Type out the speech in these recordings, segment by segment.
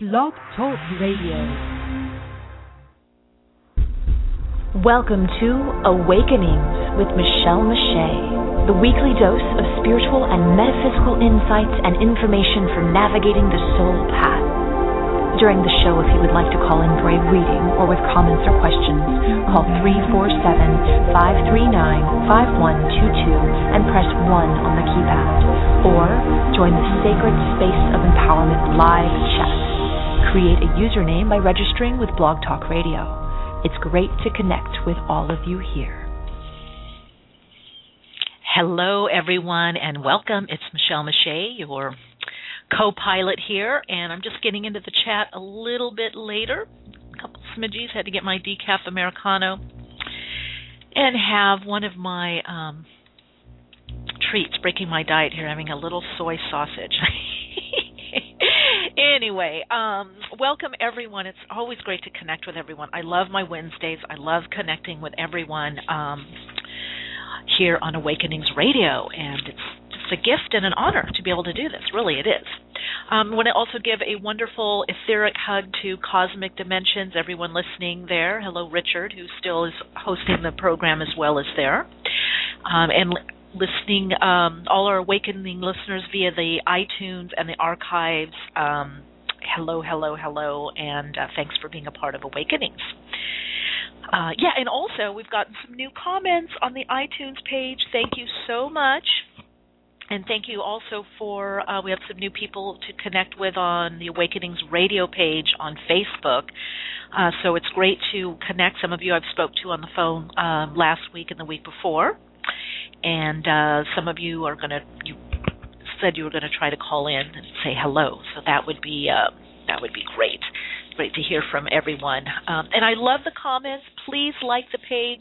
Blog Talk Radio. Welcome to Awakenings with Michelle Mache, the weekly dose of spiritual and metaphysical insights and information for navigating the soul path. During the show, if you would like to call in for a reading or with comments or questions, call 347-539-5122 and press 1 on the keypad. Or join the Sacred Space of Empowerment live chat. Create a username by registering with Blog Talk Radio. It's great to connect with all of you here. Hello, everyone, and welcome. It's Michelle Mache, your co-pilot here, and I'm just getting into the chat a little bit later. A couple smidgies, had to get my decaf Americano and have one of my treats, breaking my diet here, having a little soy sausage. Anyway, welcome everyone. It's always great to connect with everyone. I love my Wednesdays. I love connecting with everyone here on Awakenings Radio, and it's just a gift and an honor to be able to do this. Really, it is. I want to also give a wonderful etheric hug to Cosmic Dimensions, everyone listening there. Hello, Richard, who still is hosting the program as well as there. And listening, all our Awakening listeners via the iTunes and the archives. Hello, and thanks for being a part of Awakenings. And also we've gotten some new comments on the iTunes page. Thank you so much. And thank you also for, we have some new people to connect with on the Awakenings radio page on Facebook. So it's great to connect. Some of you I've spoke to on the phone last week and the week before. And some of you are you said you were going to try to call in and say hello. So that would be great. Great to hear from everyone. And I love the comments. Please like the page.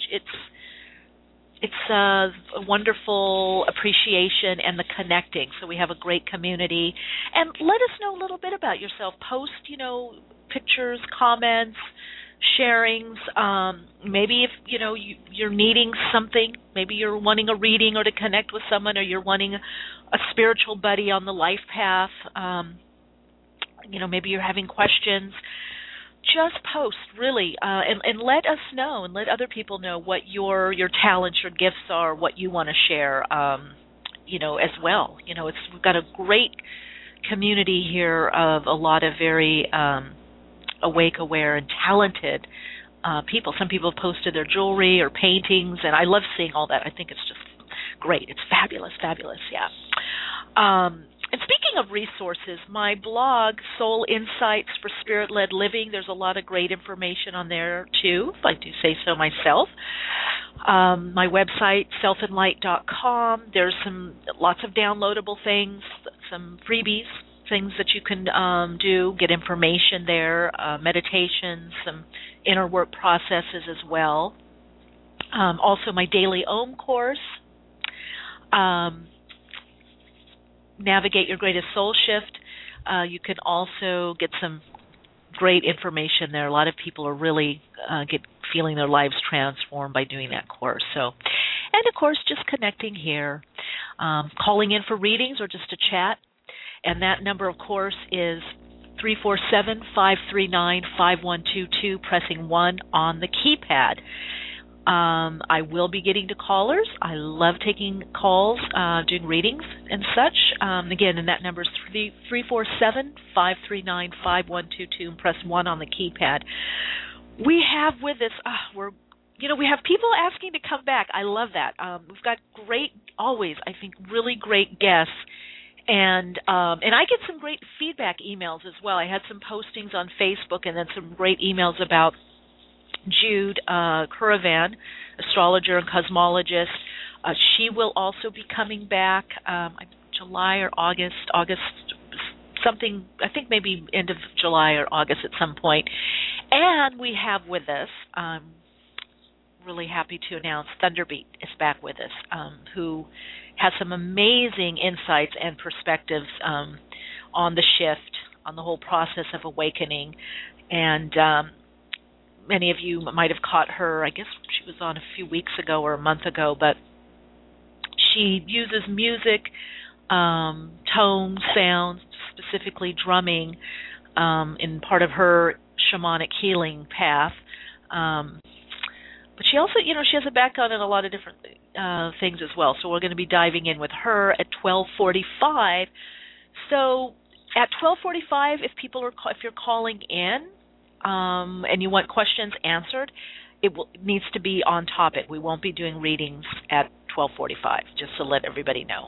It's a wonderful appreciation and the connecting. So we have a great community. And let us know a little bit about yourself. Post, pictures, comments, sharings. Maybe if you're needing something, maybe you're wanting a reading or to connect with someone, or you're wanting a spiritual buddy on the life path. Maybe you're having questions. Just post, really, and let us know, and let other people know what your talents, your gifts are, what you want to share, as well. We've got a great community here of a lot of very awake, aware, and talented people. Some people have posted their jewelry or paintings, and I love seeing all that. I think it's just great. It's fabulous, yeah. And speaking of resources, my blog, Soul Insights for Spirit-Led Living, there's a lot of great information on there, too, if I do say so myself. My website, selfandlight.com, there's lots of downloadable things, some freebies, things that you can do, get information there, meditations, some inner work processes as well. Also, my Daily Om course, Navigate Your Greatest Soul Shift. You can also get some great information there. A lot of people are really feeling their lives transformed by doing that course. So, and of course, just connecting here, calling in for readings or just to chat. And that number, of course, is 347-539-5122, pressing 1 on the keypad. I will be getting to callers. I love taking calls, doing readings and such. Again, and that number is 347-539-5122, and press 1 on the keypad. We have with us, we have people asking to come back. I love that. We've got always, I think, really great guests. And I get some great feedback emails as well. I had some postings on Facebook and then some great emails about Jude Curavan, astrologer and cosmologist. She will also be coming back July or August, something, I think maybe end of July or August at some point. And we have with us, I'm really happy to announce, Thunderbeat is back with us, who has some amazing insights and perspectives on the shift, on the whole process of awakening. And many of you might have caught her, I guess she was on a few weeks ago or a month ago, but she uses music, tone, sounds, specifically drumming, in part of her shamanic healing path. But she also, she has a background in a lot of different things as well. So we're going to be diving in with her at 12:45. So at 12:45, if you're calling in and you want questions answered, it needs to be on topic. We won't be doing readings at 12:45, just to let everybody know.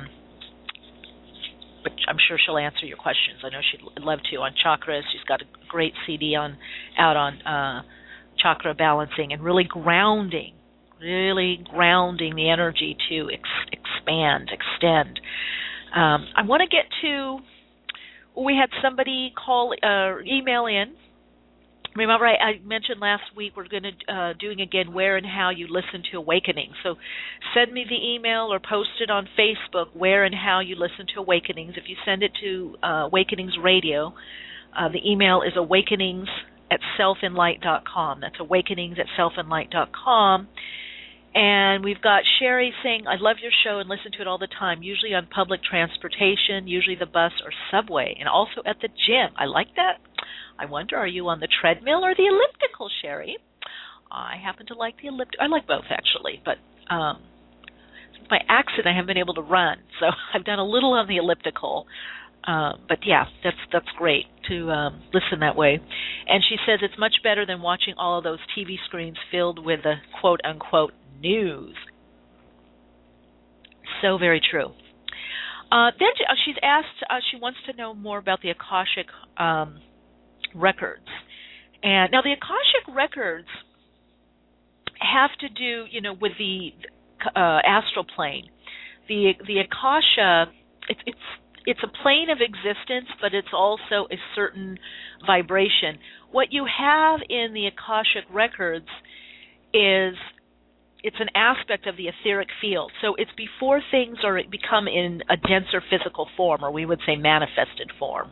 But I'm sure she'll answer your questions. I know she'd love to on chakras. She's got a great CD out on chakra balancing and really grounding the energy to expand, extend. I want to get to, we had somebody email in. Remember, I mentioned last week we're going to doing again where and how you listen to Awakenings. So send me the email or post it on Facebook, where and how you listen to Awakenings. If you send it to Awakenings Radio, the email is awakenings@selfinlight.com. That's awakenings@selfinlight.com. And we've got Sherry saying, I love your show and listen to it all the time, usually on public transportation, usually the bus or subway, and also at the gym. I like that. I wonder, are you on the treadmill or the elliptical, Sherry? I happen to like the elliptical. I like both, actually, but since my accident, I haven't been able to run, so I've done a little on the elliptical. But yeah, that's great to listen that way. And she says it's much better than watching all of those TV screens filled with the quote-unquote news. So very true. Then she's asked, she wants to know more about the Akashic records. And now the Akashic records have to do, with the astral plane. The Akasha, it's a plane of existence, but it's also a certain vibration. What you have in the Akashic records is it's an aspect of the etheric field. So it's before things become in a denser physical form, or we would say manifested form.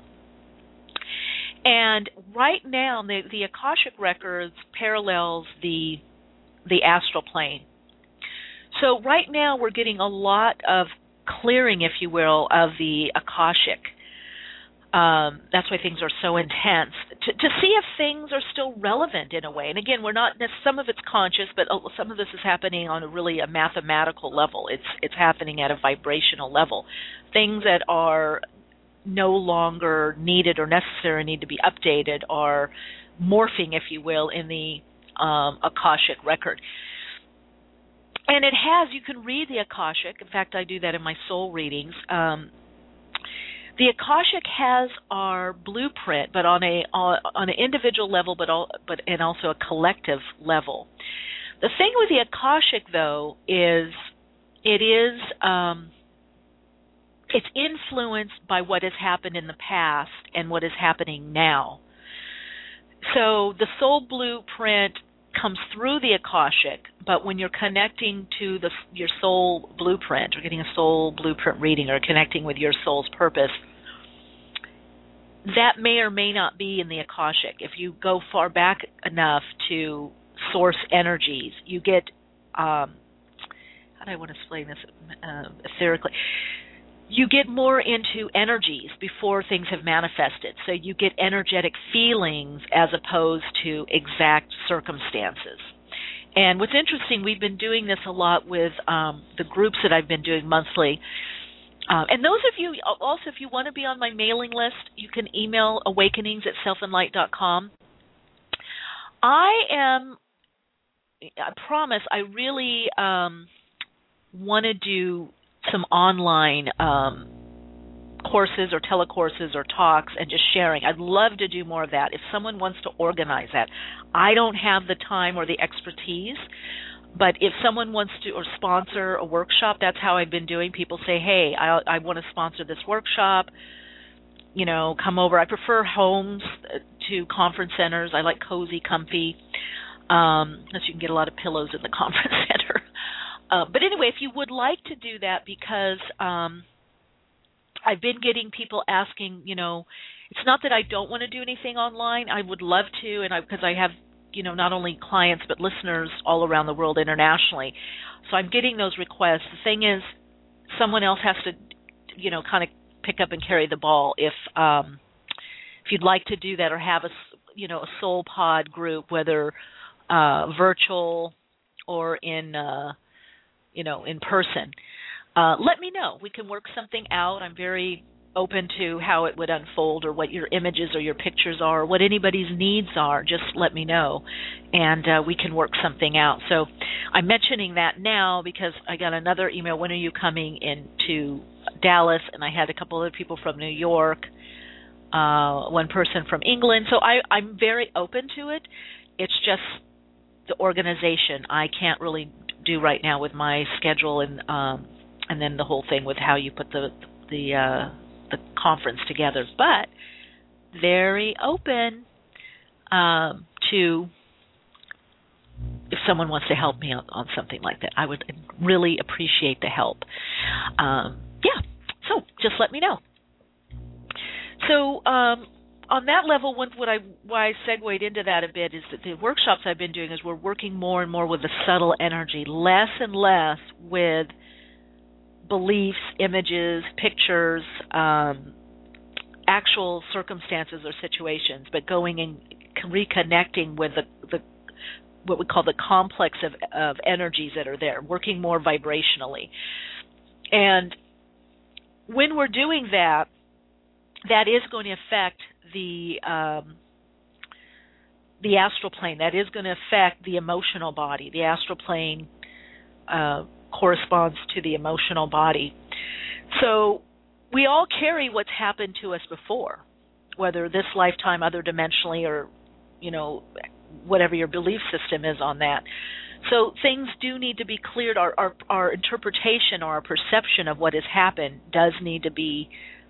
And right now, the Akashic records parallels the astral plane. So right now, we're getting a lot of clearing, if you will, of the Akashic. That's why things are so intense, to see if things are still relevant in a way. And again, we're not, some of it's conscious, but some of this is happening on a mathematical level. It's happening at a vibrational level. Things that are no longer needed or necessary, need to be updated, are morphing, if you will, in the Akashic record. And it has, you can read the Akashic. In fact, I do that in my soul readings. The Akashic has our blueprint, but on an individual level, but also a collective level. The thing with the Akashic, though, is it's influenced by what has happened in the past and what is happening now. So the soul blueprint comes through the Akashic, but when you're connecting to your soul blueprint, or getting a soul blueprint reading, or connecting with your soul's purpose, that may or may not be in the Akashic. If you go far back enough to source energies, you get, how do I want to explain this etherically? You get more into energies before things have manifested. So you get energetic feelings as opposed to exact circumstances. And what's interesting, we've been doing this a lot with the groups that I've been doing monthly. And those of you, also, if you want to be on my mailing list, you can email awakenings@selfinlight.com. I promise, I really want to do some online courses or telecourses or talks and just sharing. I'd love to do more of that if someone wants to organize that. I don't have the time or the expertise, but if someone wants to or sponsor a workshop, that's how I've been doing. People say, hey, I want to sponsor this workshop, come over. I prefer homes to conference centers. I like cozy, comfy, unless you can get a lot of pillows in the conference center. But anyway, if you would like to do that, because I've been getting people asking, it's not that I don't want to do anything online. I would love to, and because I have, not only clients but listeners all around the world internationally. So I'm getting those requests. The thing is, someone else has to, kind of pick up and carry the ball if if you'd like to do that or have a soul pod group, whether virtual or in in person, let me know. We can work something out. I'm very open to how it would unfold, or what your images or your pictures are, or what anybody's needs are. Just let me know, and we can work something out. So I'm mentioning that now because I got another email, when are you coming into Dallas? And I had a couple other people from New York, one person from England. So I'm very open to it. It's just the organization I can't really do right now with my schedule, and then the whole thing with how you put the conference together. But very open to if someone wants to help me on something like that. I would really appreciate the help. So just let me know. So on that level, why I segued into that a bit is that the workshops I've been doing is we're working more and more with the subtle energy, less and less with beliefs, images, pictures, actual circumstances or situations, but going and reconnecting with the what we call the complex of energies that are there, working more vibrationally. And when we're doing that, that is going to affect the astral plane. That is going to affect the emotional body. The astral plane corresponds to the emotional body. So we all carry what's happened to us before, whether this lifetime, other dimensionally, or whatever your belief system is on that. So things do need to be cleared. Our interpretation or our perception of what has happened does need to be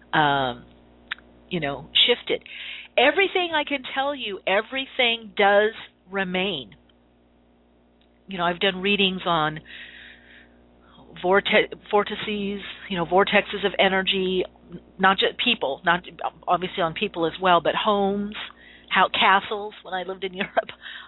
shifted. Everything I can tell you, everything does remain. I've done readings on vortices, vortexes of energy, not just people, not obviously on people as well, but homes, castles when I lived in Europe,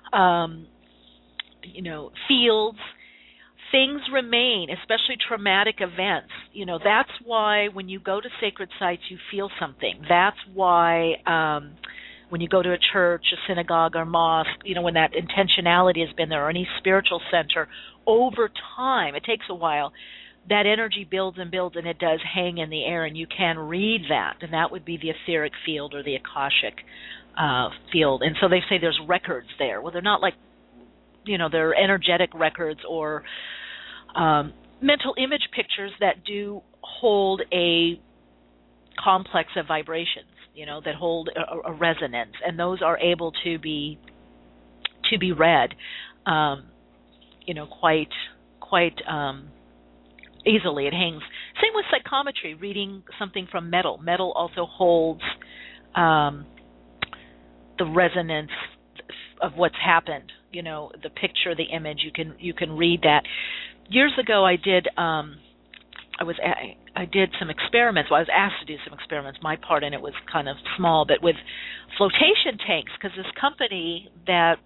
fields. Things remain, especially traumatic events. That's why when you go to sacred sites, you feel something. That's why when you go to a church, a synagogue, or mosque, when that intentionality has been there, or any spiritual center, over time, it takes a while, that energy builds and builds, and it does hang in the air, and you can read that, and that would be the etheric field or the Akashic field. And so they say there's records there. Well, they're not like, they're energetic records or mental image pictures that do hold a complex of vibrations, that hold a resonance, and those are able to be read, quite easily. It hangs. Same with psychometry, reading something from metal. Metal also holds the resonance of what's happened. The picture, the image. You can read that. Years ago, I did some experiments. Well, I was asked to do some experiments. My part in it was kind of small, but with flotation tanks, because this company that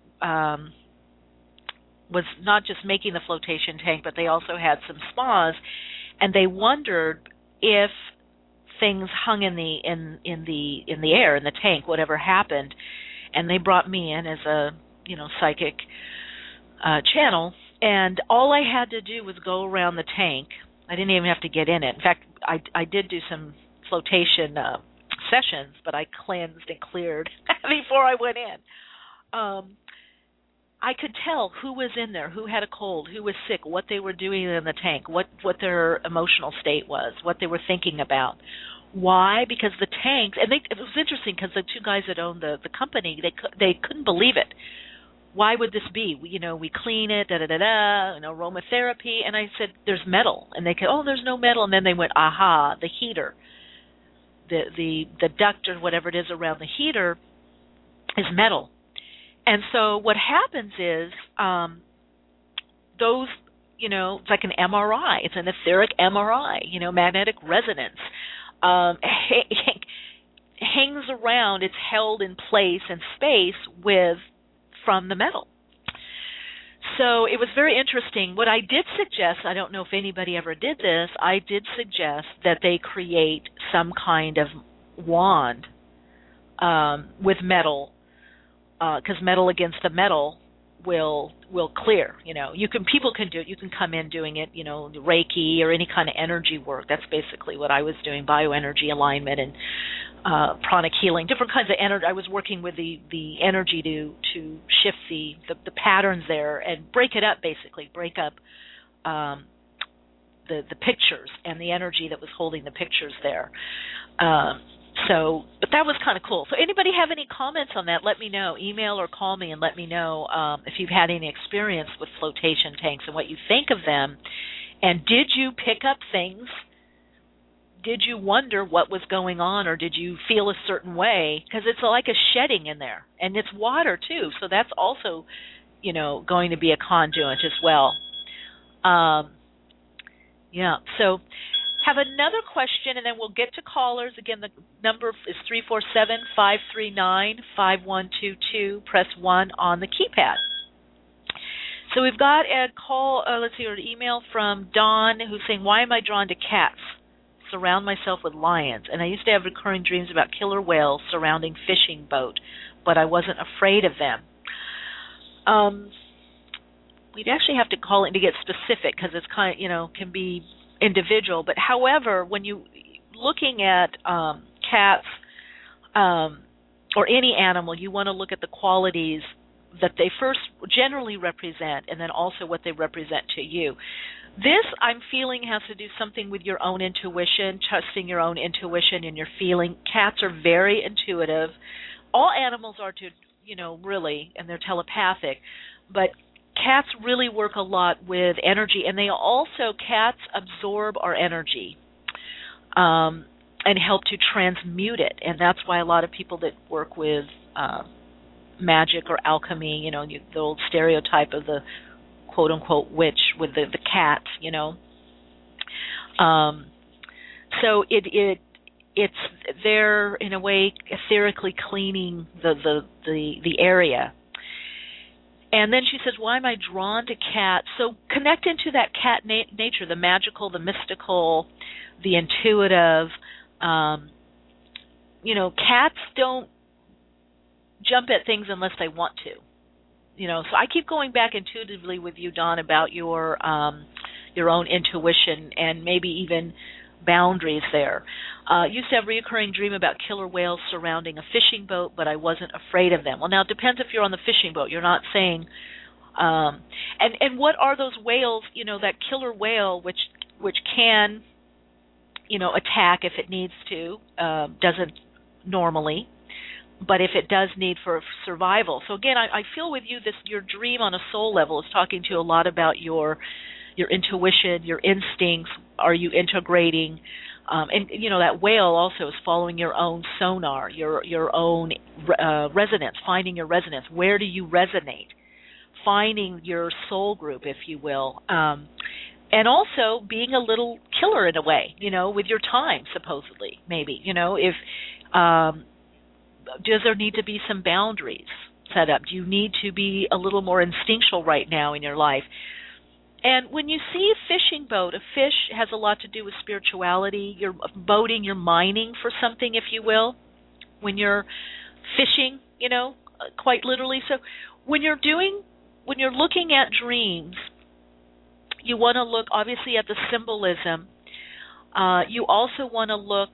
was not just making the flotation tank, but they also had some spas, and they wondered if things hung in the air in the tank, whatever happened, and they brought me in as a psychic channel, and all I had to do was go around the tank. I didn't even have to get in it. In fact, I did do some flotation sessions, but I cleansed and cleared before I went in. I could tell who was in there, who had a cold, who was sick, what they were doing in the tank, what their emotional state was, what they were thinking about. Why? Because the tanks, and it was interesting because the two guys that owned the company, they couldn't believe it. Why would this be? We clean it, aromatherapy, and I said, there's metal. And they said, oh, there's no metal. And then they went, aha, the heater, the duct or whatever it is around the heater is metal. And so what happens is those, it's like an MRI. It's an etheric MRI, magnetic resonance. Hangs around, it's held in place and space from the metal. So it was very interesting. What I did suggest, I don't know if anybody ever did this, I did suggest that they create some kind of wand with metal, because metal against the metal will clear. People can do it. You can come in doing it, Reiki or any kind of energy work. That's basically what I was doing, bioenergy alignment and pranic healing, different kinds of energy. I was working with the energy to shift the patterns there and break it up, basically break up the pictures and the energy that was holding the pictures there. But that was kind of cool. So anybody have any comments on that, let me know. Email or call me and let me know if you've had any experience with flotation tanks and what you think of them. And did you pick up things? Did you wonder what was going on, or did you feel a certain way? Because it's like a shedding in there. And it's water, too, so that's also, going to be a conduit as well. So have another question, and then we'll get to callers. Again, the number is 347-539-5122. Press 1 on the keypad. So we've got a call, an email from Dawn who's saying, why am I drawn to cats? Surround myself with lions. And I used to have recurring dreams about killer whales surrounding fishing boat, but I wasn't afraid of them. We'd actually have to call in to get specific because it's kind of, can be individual. But however, when you looking at cats or any animal, you want to look at the qualities that they first generally represent, and then also what they represent to you. This, I'm feeling, has to do something with your own intuition, trusting your own intuition and your feeling. Cats are very intuitive. All animals are, really, and they're telepathic. But cats really work a lot with energy, and cats absorb our energy and help to transmute it. And that's why a lot of people that work with magic or alchemy, the old stereotype of the quote-unquote witch with the cat, So it's there in a way etherically cleaning the area. And then she says, why am I drawn to cats? So connect into that cat nature, the magical, the mystical, the intuitive. Cats don't jump at things unless they want to. So I keep going back intuitively with you, Dawn, about your own intuition and maybe even boundaries there. Used to have a recurring dream about killer whales surrounding a fishing boat, but I wasn't afraid of them. Well, now it depends if you're on the fishing boat. You're not saying, and what are those whales? That killer whale, which can, attack if it needs to, doesn't normally. But if it does need for survival. So again, I feel with you your dream on a soul level is talking to you a lot about your intuition, your instincts. Are you integrating? And that whale also is following your own sonar, your own resonance, finding your resonance. Where do you resonate? Finding your soul group, if you will. And also being a little killer in a way, with your time, supposedly, maybe. If does there need to be some boundaries set up? Do you need to be a little more instinctual right now in your life? And when you see a fishing boat, a fish has a lot to do with spirituality. You're boating, you're mining for something, if you will, when you're fishing, quite literally. So when you're looking at dreams, you want to look obviously at the symbolism. You also want to look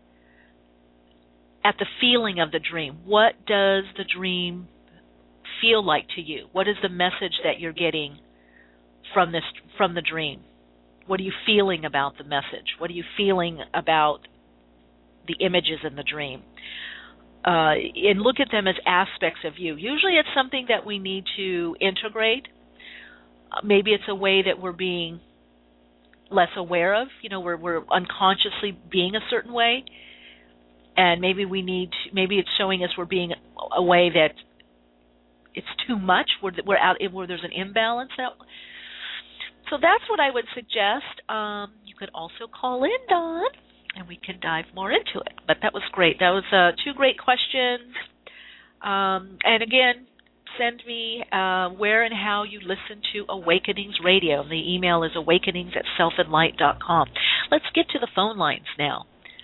at the feeling of the dream. What does the dream feel like to you? What is the message that you're getting from the dream? What are you feeling about the message? What are you feeling about the images in the dream? And look at them as aspects of you. Usually it's something that we need to integrate. Maybe it's a way that we're being less aware of. We're unconsciously being a certain way. And maybe it's showing us we're being a way that it's too much, where there's an imbalance. So that's what I would suggest. You could also call in, Dawn, and we can dive more into it. But that was great. That was 2 great questions. And again, send me where and how you listen to Awakenings Radio. The email is awakenings@selfandlight.com. Let's get to the phone lines now.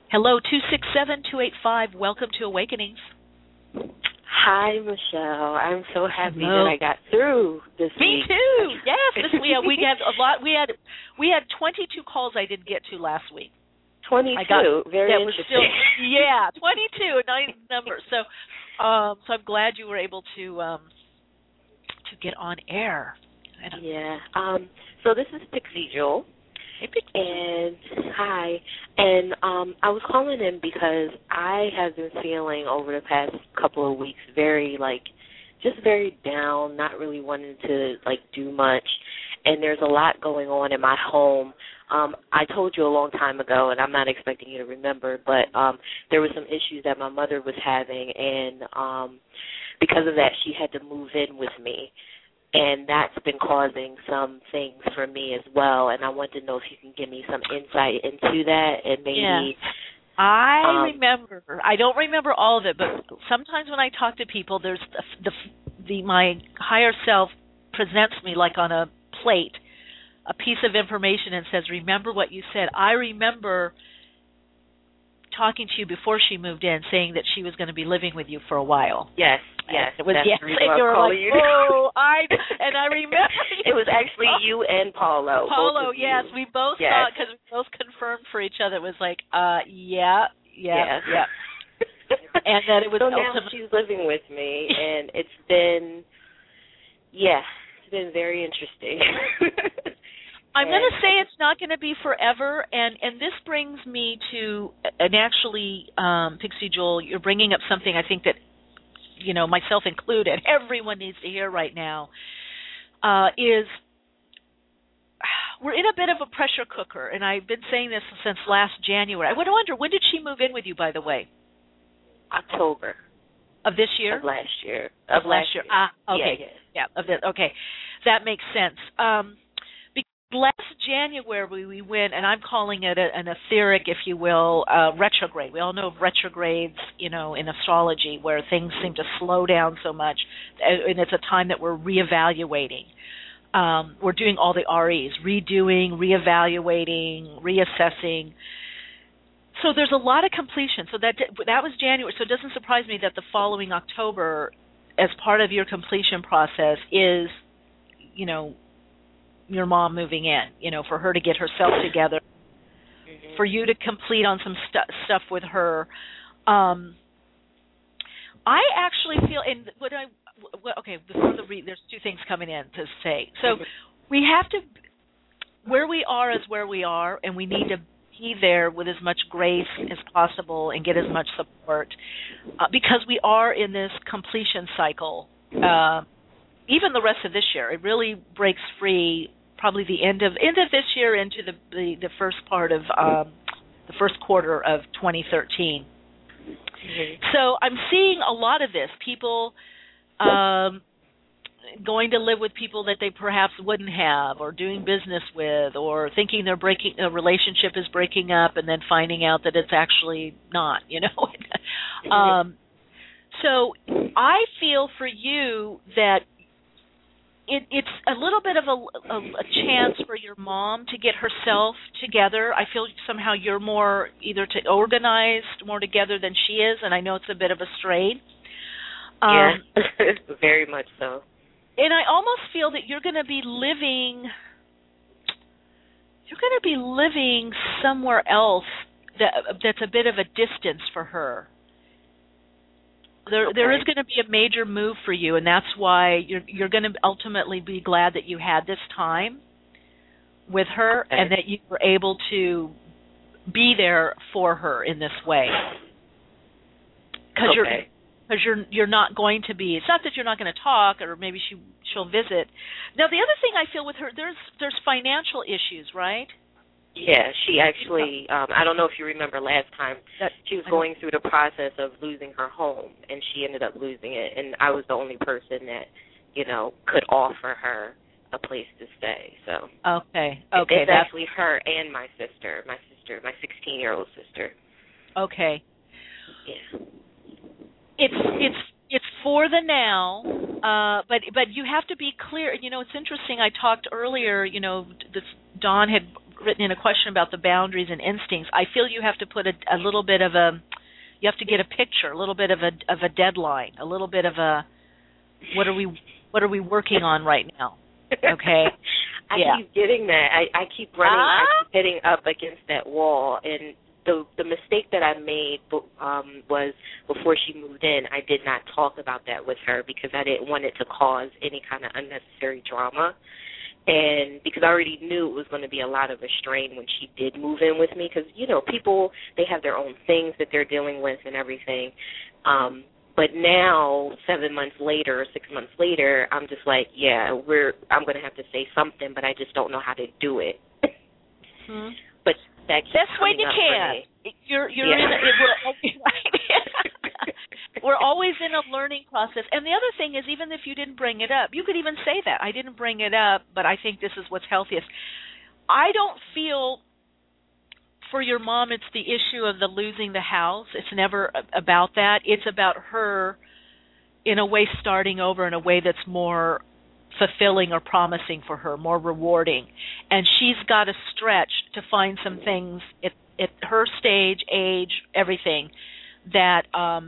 Hello, 267-285. Welcome to Awakenings. Hi, Michelle. I'm so happy Hello. that I got through this Me week. too. Yes, we had a lot. We had 22 calls I didn't get to last week. 22. Very that interesting. Was still, yeah, 22, a nice number. So I'm glad you were able to get on air. Yeah. So this is Pixie Jewel. Hey, Pixie. And hi. And I was calling in because I have been feeling over the past couple of weeks very down, not really wanting to do much. And there's a lot going on in my home. I told you a long time ago, and I'm not expecting you to remember, but there were some issues that my mother was having, and because of that, she had to move in with me. And that's been causing some things for me as well. And I want to know if you can give me some insight into that, and maybe. Yeah. I remember. I don't remember all of it, but sometimes when I talk to people, there's my higher self presents me like on a plate a piece of information and says, "Remember what you said." I remember talking to you before she moved in, saying that she was going to be living with you for a while. Yes. It was, that's yes. the reason And I you was were calling like, you. I remember. It was actually you and Paulo. Paulo, yes. We both saw it because we both confirmed for each other. It was like, yeah. And that it was so now she's living with me, and it's been very interesting. I'm going to say it's not going to be forever, and this brings me to, and actually, Pixie Jewel, you're bringing up something I think that, myself included, everyone needs to hear right now, is we're in a bit of a pressure cooker, and I've been saying this since last January. I would wonder, when did she move in with you, by the way? October. Of this year? Of last year. Of last year. Ah, okay. Yeah. Okay. That makes sense. Last January we went, and I'm calling it an etheric, if you will, retrograde. We all know of retrogrades, in astrology, where things seem to slow down so much, and it's a time that we're reevaluating. We're doing all the REs, redoing, reevaluating, reassessing. So there's a lot of completion. So that was January. So it doesn't surprise me that the following October, as part of your completion process, is, your mom moving in, for her to get herself together, for you to complete on some stuff with her. I actually feel, and before there's two things coming in to say. So we have to, where we are is where we are, and we need to be there with as much grace as possible and get as much support, because we are in this completion cycle. Even the rest of this year, it really breaks free. Probably the end of this year into the first part of the first quarter of 2013. Mm-hmm. So I'm seeing a lot of this. People going to live with people that they perhaps wouldn't have, or doing business with, or thinking a relationship is breaking up, and then finding out that it's actually not. So I feel for you that it's a little bit of a chance for your mom to get herself together. I feel somehow you're more either organized more together than she is, and I know it's a bit of a strain. Yeah, very much so. And I almost feel that you're going to be living somewhere else that's a bit of a distance for her. There is going to be a major move for you, and that's why you're going to ultimately be glad that you had this time with her, and that you were able to be there for her in this way. Because you're not going to be. It's not that you're not going to talk, or maybe she'll visit. Now, the other thing I feel with her, there's financial issues, right? Yeah, she actually, I don't know if you remember last time, she was going through the process of losing her home, and she ended up losing it, and I was the only person that, could offer her a place to stay. So Okay. It's actually her and my 16-year-old sister. Okay. Yeah. It's for the now, but you have to be clear. It's interesting. I talked earlier. Dawn had written in a question about the boundaries and instincts. I feel you have to put a little bit of you have to get a picture, a little bit of a deadline, a little bit of a what are we working on right now? Okay. I keep getting that. I keep running. I keep hitting up against that wall, and the mistake that I made was before she moved in, I did not talk about that with her because I didn't want it to cause any kind of unnecessary drama. And because I already knew it was going to be a lot of a strain when she did move in with me because, people, they have their own things that they're dealing with and everything. But now, 7 months later, 6 months later, I'm just like, I'm going to have to say something, but I just don't know how to do it. Hmm. But that keeps best way you can. You're we're always in a learning process. And the other thing is, even if you didn't bring it up, you could even say that. I didn't bring it up, but I think this is what's healthiest. I don't feel for your mom it's the issue of the losing the house. It's never about that. It's about her, in a way, starting over in a way that's more fulfilling or promising for her, more rewarding. And she's got to stretch to find some things at her stage, age, everything that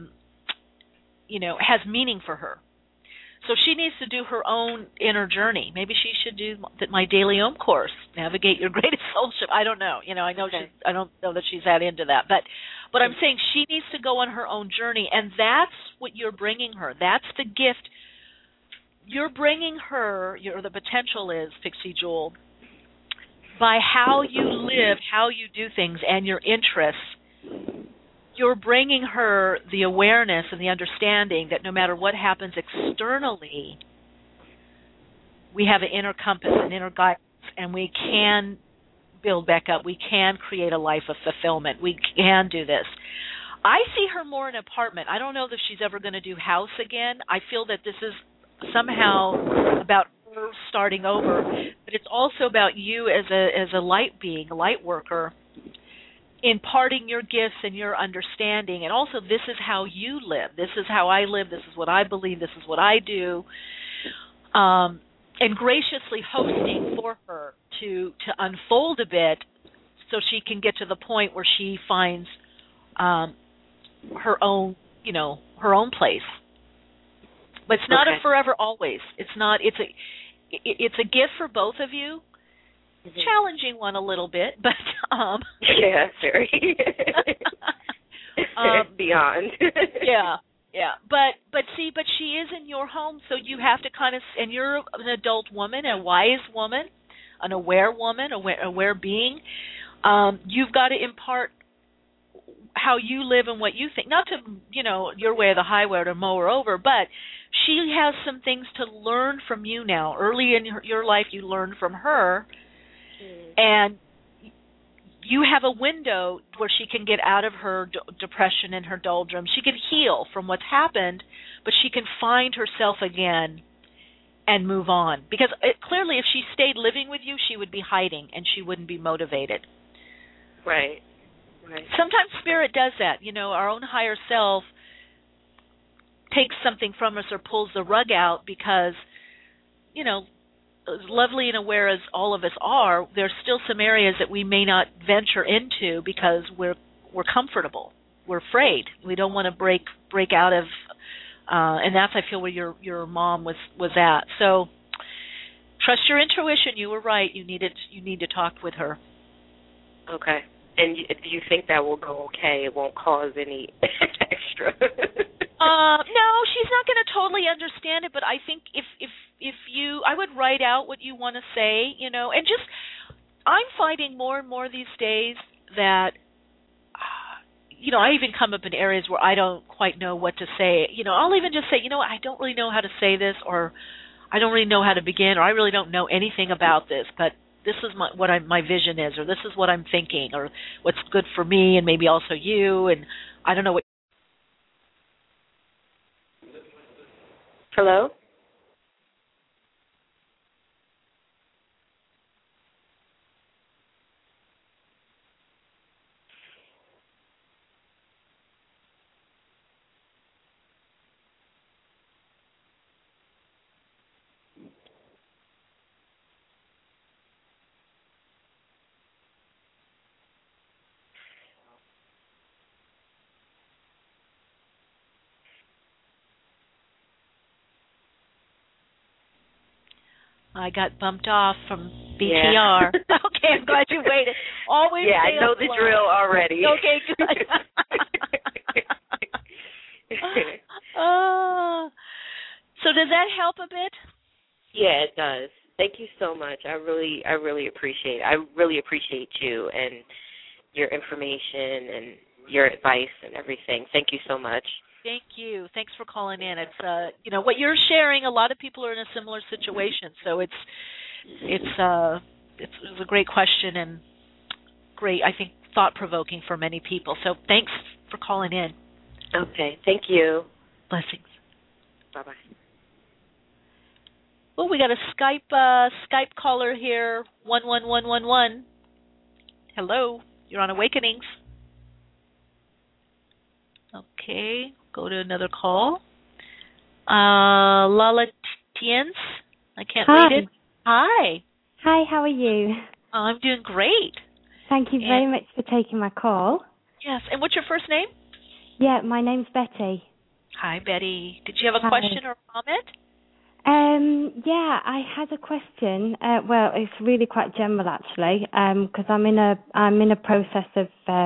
has meaning for her. So she needs to do her own inner journey. Maybe she should do my Daily Om course, Navigate Your Greatest Soulship. I don't know. I know okay. I don't know that she's that into that, but I'm saying she needs to go on her own journey, and that's what you're bringing her. That's the gift you're bringing her. The potential is, Pixie Jewel, by how you live, how you do things, and your interests. You're bringing her the awareness and the understanding that no matter what happens externally, we have an inner compass, an inner guidance, and we can build back up. We can create a life of fulfillment. We can do this. I see her more in an apartment. I don't know if she's ever going to do house again. I feel that this is somehow about her starting over, but it's also about you as a light being, a light worker, imparting your gifts and your understanding. And also, this is how you live. This is how I live. This is what I believe. This is what I do. And graciously hosting for her to unfold a bit so she can get to the point where she finds her own place. But it's not a forever always. It's not. It's a gift for both of you. Mm-hmm. Challenging one a little bit, but yeah, very beyond. yeah. But she is in your home, so you have to kind of, and you're an adult woman, a wise woman, an aware woman, aware being. You've got to impart how you live and what you think, not to your way or the highway or to mow her over, but she has some things to learn from you now. Early in your life, you learned from her. And you have a window where she can get out of her depression and her doldrums. She can heal from what's happened, but she can find herself again and move on. Because clearly if she stayed living with you, she would be hiding and she wouldn't be motivated. Right. Sometimes spirit does that. Our own higher self takes something from us or pulls the rug out because, as lovely and aware as all of us are, there's still some areas that we may not venture into because we're comfortable. We're afraid. We don't want to break out of, and that's, I feel, where your mom was at. So trust your intuition. You were right. You need to talk with her. Okay. And do you think that will go okay? It won't cause any extra? No, she's not going to totally understand it, but I think if I would write out what you want to say, and just, I'm finding more and more these days that, I even come up in areas where I don't quite know what to say. I'll even just say, I don't really know how to say this, or I don't really know how to begin, or I really don't know anything about this, but this is what my vision is, or this is what I'm thinking, or what's good for me and maybe also you, and I don't know what. Hello? I got bumped off from BTR. Yeah. Okay, I'm glad you waited. Always yeah, stay I know on the line. drill already. Okay, good. So does that help a bit? Yeah, it does. Thank you so much. I really appreciate it. I really appreciate you and your information and your advice and everything. Thank you so much. Thank you. Thanks for calling in. It's what you're sharing. A lot of people are in a similar situation, so it's a great question and great, I think, thought-provoking for many people. So thanks for calling in. Okay. Thank you. Blessings. Bye-bye. Well, we got a Skype caller here, 11111. Hello, you're on Awakenings. Okay, go to another call. Lala Tiens, I can't read it. Hi. Hi, how are you? I'm doing great. Thank you very much for taking my call. Yes, and what's your first name? Yeah, my name's Betty. Hi, Betty. Did you have a question or a comment? Yeah, I had a question. Well, it's really quite general actually, because I'm in a process of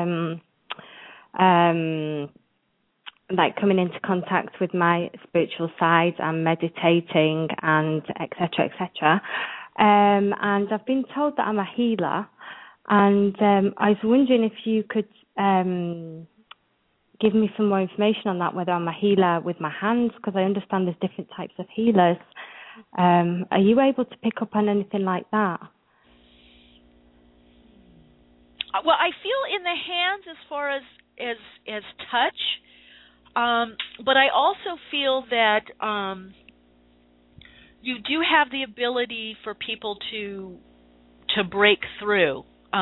like coming into contact with my spiritual side and meditating and etc. etc. And I've been told that I'm a healer, and I was wondering if you could give me some more information on that, whether I'm a healer with my hands, because I understand there's different types of healers. Are you able to pick up on anything like that? Well, I feel in the hands as far as touch, but I also feel that you do have the ability for people to break through.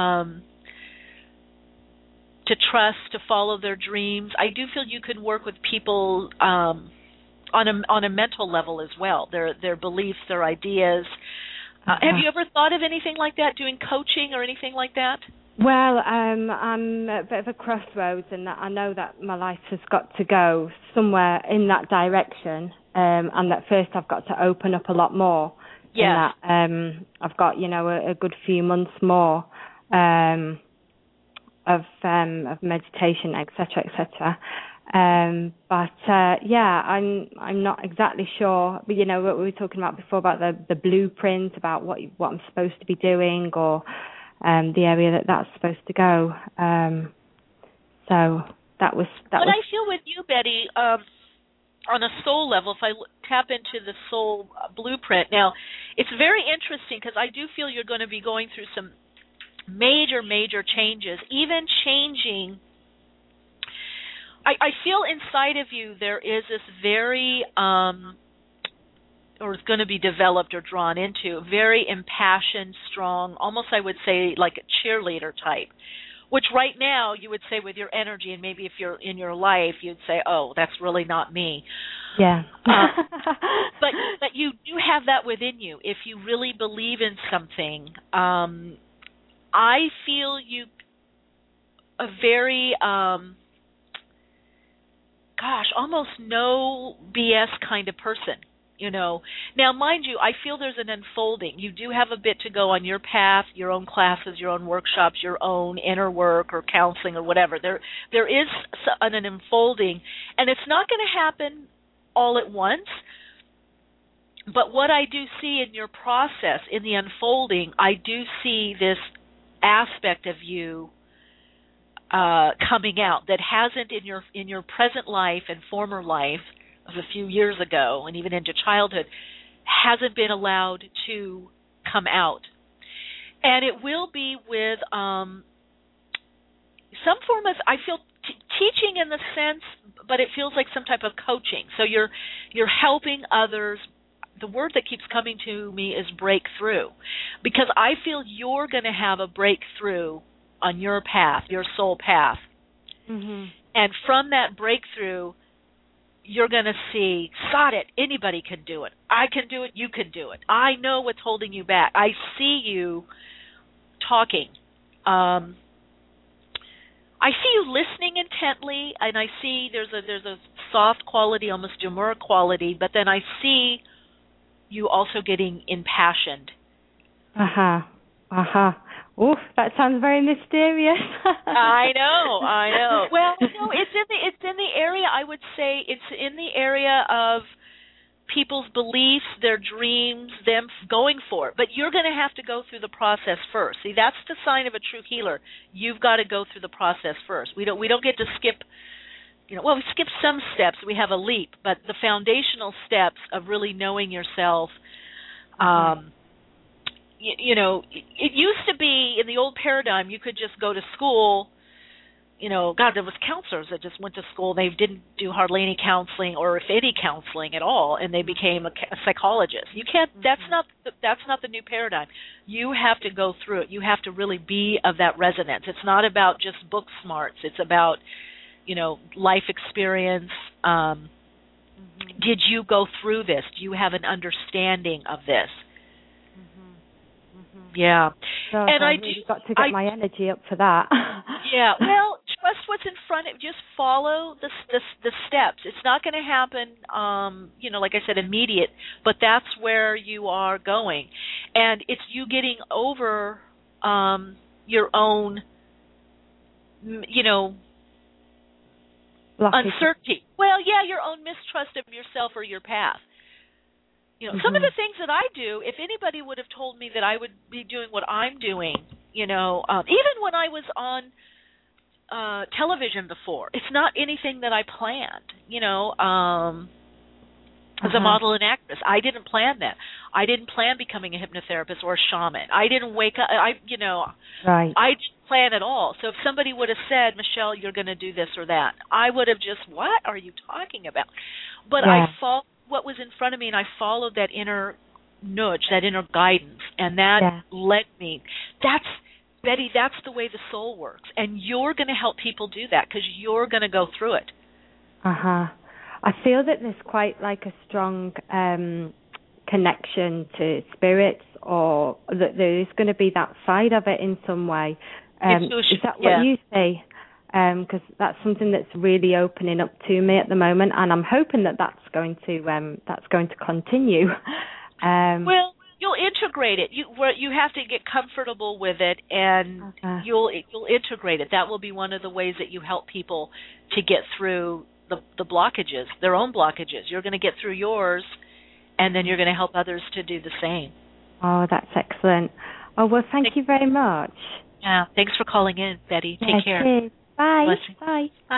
To trust, to follow their dreams. I do feel you could work with people on a mental level as well. Their beliefs, their ideas. Have you ever thought of anything like that, doing coaching or anything like that? Well, I'm at a bit of a crossroads, and I know that my life has got to go somewhere in that direction, and that first I've got to open up a lot more. Yeah. I've got a good few months more. Of meditation, etc., etc. But I'm not exactly sure. But what we were talking about before about the blueprint, about what I'm supposed to be doing, or the area that's supposed to go. So that was. What I feel with you, Betty, on a soul level, if I tap into the soul blueprint, now it's very interesting because I do feel you're going to be going through some major changes, even changing. I feel inside of you there is this very, or is going to be developed or drawn into, very impassioned, strong, almost I would say like a cheerleader type, which right now you would say with your energy, and maybe if you're in your life, you'd say, oh, that's really not me. Yeah. But you do have that within you. If you really believe in something, I feel you a very, almost no BS kind of person, Now, mind you, I feel there's an unfolding. You do have a bit to go on your path, your own classes, your own workshops, your own inner work or counseling or whatever. There is an unfolding, and it's not going to happen all at once. But what I do see in your process, in the unfolding, I do see this aspect of you coming out that hasn't in your present life and former life of a few years ago and even into childhood hasn't been allowed to come out. And it will be with some form of, I feel, teaching in the sense, but it feels like some type of coaching. So you're helping others. The word that keeps coming to me is breakthrough, because I feel you're going to have a breakthrough on your path, your soul path. Mm-hmm. And from that breakthrough, you're going to see, sod it, anybody can do it. I can do it, you can do it. I know what's holding you back. I see you talking. I see you listening intently, and I see there's a soft quality, almost demure quality, but then I see you also getting impassioned. Oof, that sounds very mysterious. I know. Well, no, it's in the area. I would say it's in the area of people's beliefs, their dreams, them going for it. But you're going to have to go through the process first. See, that's the sign of a true healer. You've got to go through the process first. We don't get to skip. We skip some steps. We have a leap, but the foundational steps of really knowing yourself. It used to be in the old paradigm you could just go to school. There was counselors that just went to school. They didn't do hardly any counseling, or if any counseling at all, and they became a psychologist. You can't. That's not the new paradigm. You have to go through it. You have to really be of that resonance. It's not about just book smarts. It's about life experience. Did you go through this? Do you have an understanding of this? Yeah. So I've got to get my energy up for that. Yeah. Well, trust what's in front of you. Just follow the steps. It's not going to happen, like I said, immediate, but that's where you are going. And it's you getting over your own, uncertainty. Well, yeah, your own mistrust of yourself or your path. Some of the things that I do, if anybody would have told me that I would be doing what I'm doing, even when I was on television before, it's not anything that I planned, as a model and actress. I didn't plan that. I didn't plan becoming a hypnotherapist or a shaman. I didn't wake up, right. I didn't plan at all. So if somebody would have said, Michelle, you're going to do this or that, I would have just, what are you talking about? But I followed what was in front of me, and I followed that inner nudge, that inner guidance, and that led me. Betty, that's the way the soul works, and you're going to help people do that because you're going to go through it. I feel that there's quite like a strong connection to spirits, or that there is going to be that side of it in some way. Is that what you say? Because that's something that's really opening up to me at the moment, and I'm hoping that that's going to continue. Well, you'll integrate it. You have to get comfortable with it, and you'll integrate it. That will be one of the ways that you help people to get through the blockages, their own blockages. You're going to get through yours, and then you're going to help others to do the same. Oh, that's excellent. Oh, well, thank you very much. Yeah, thanks for calling in, Betty. Take care. Cheers. Bye. Blessing. Bye. Bye.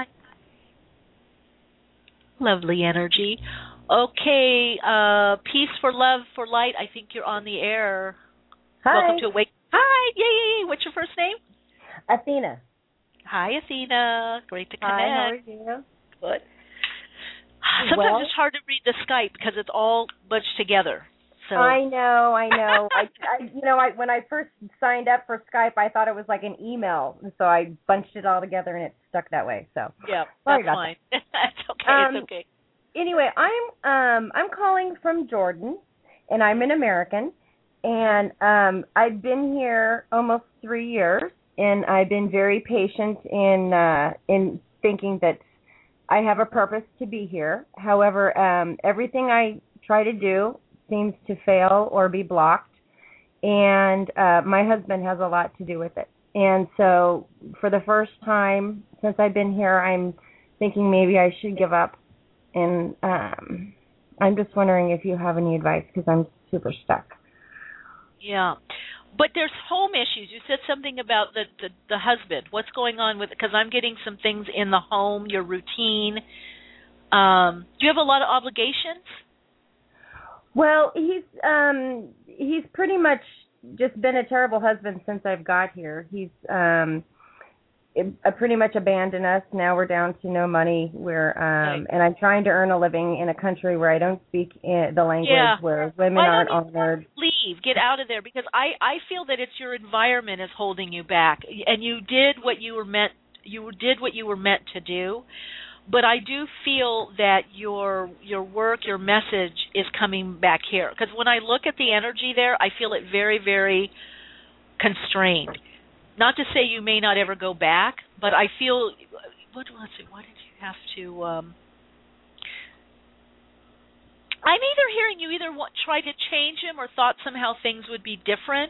Lovely energy. Okay, peace for love for light. I think you're on the air. Hi. Welcome to Awake. Hi. Yay. What's your first name? Athena. Hi, Athena. Great to connect. Hi, how are you? Good. Sometimes it's hard to read the Skype because it's all bunched together. So. I know. When I first signed up for Skype, I thought it was like an email, so I bunched it all together and it stuck that way. So yeah, that's fine. It's okay. It's okay. Anyway, I'm calling from Jordan, and I'm an American, and I've been here almost 3 years, and I've been very patient in thinking that I have a purpose to be here. However, everything I try to do seems to fail or be blocked, and my husband has a lot to do with it. And so for the first time since I've been here, I'm thinking maybe I should give up, and I'm just wondering if you have any advice because I'm super stuck. Yeah, but there's home issues. You said something about the husband. What's going on with it? Because I'm getting some things in the home, your routine. Do you have a lot of obligations? Well, he's pretty much just been a terrible husband since I've got here. He's pretty much abandoned us. Now we're down to no money. And I'm trying to earn a living in a country where I don't speak the language, where women aren't honored. Leave, get out of there, because I feel that it's your environment is holding you back, and you did what you were meant. You did what you were meant to do. But I do feel that your work, your message is coming back here. Because when I look at the energy there, I feel it very, very constrained. Not to say you may not ever go back, but I feel, why did you have to, I I'm either hearing you either tried to change him or thought somehow things would be different.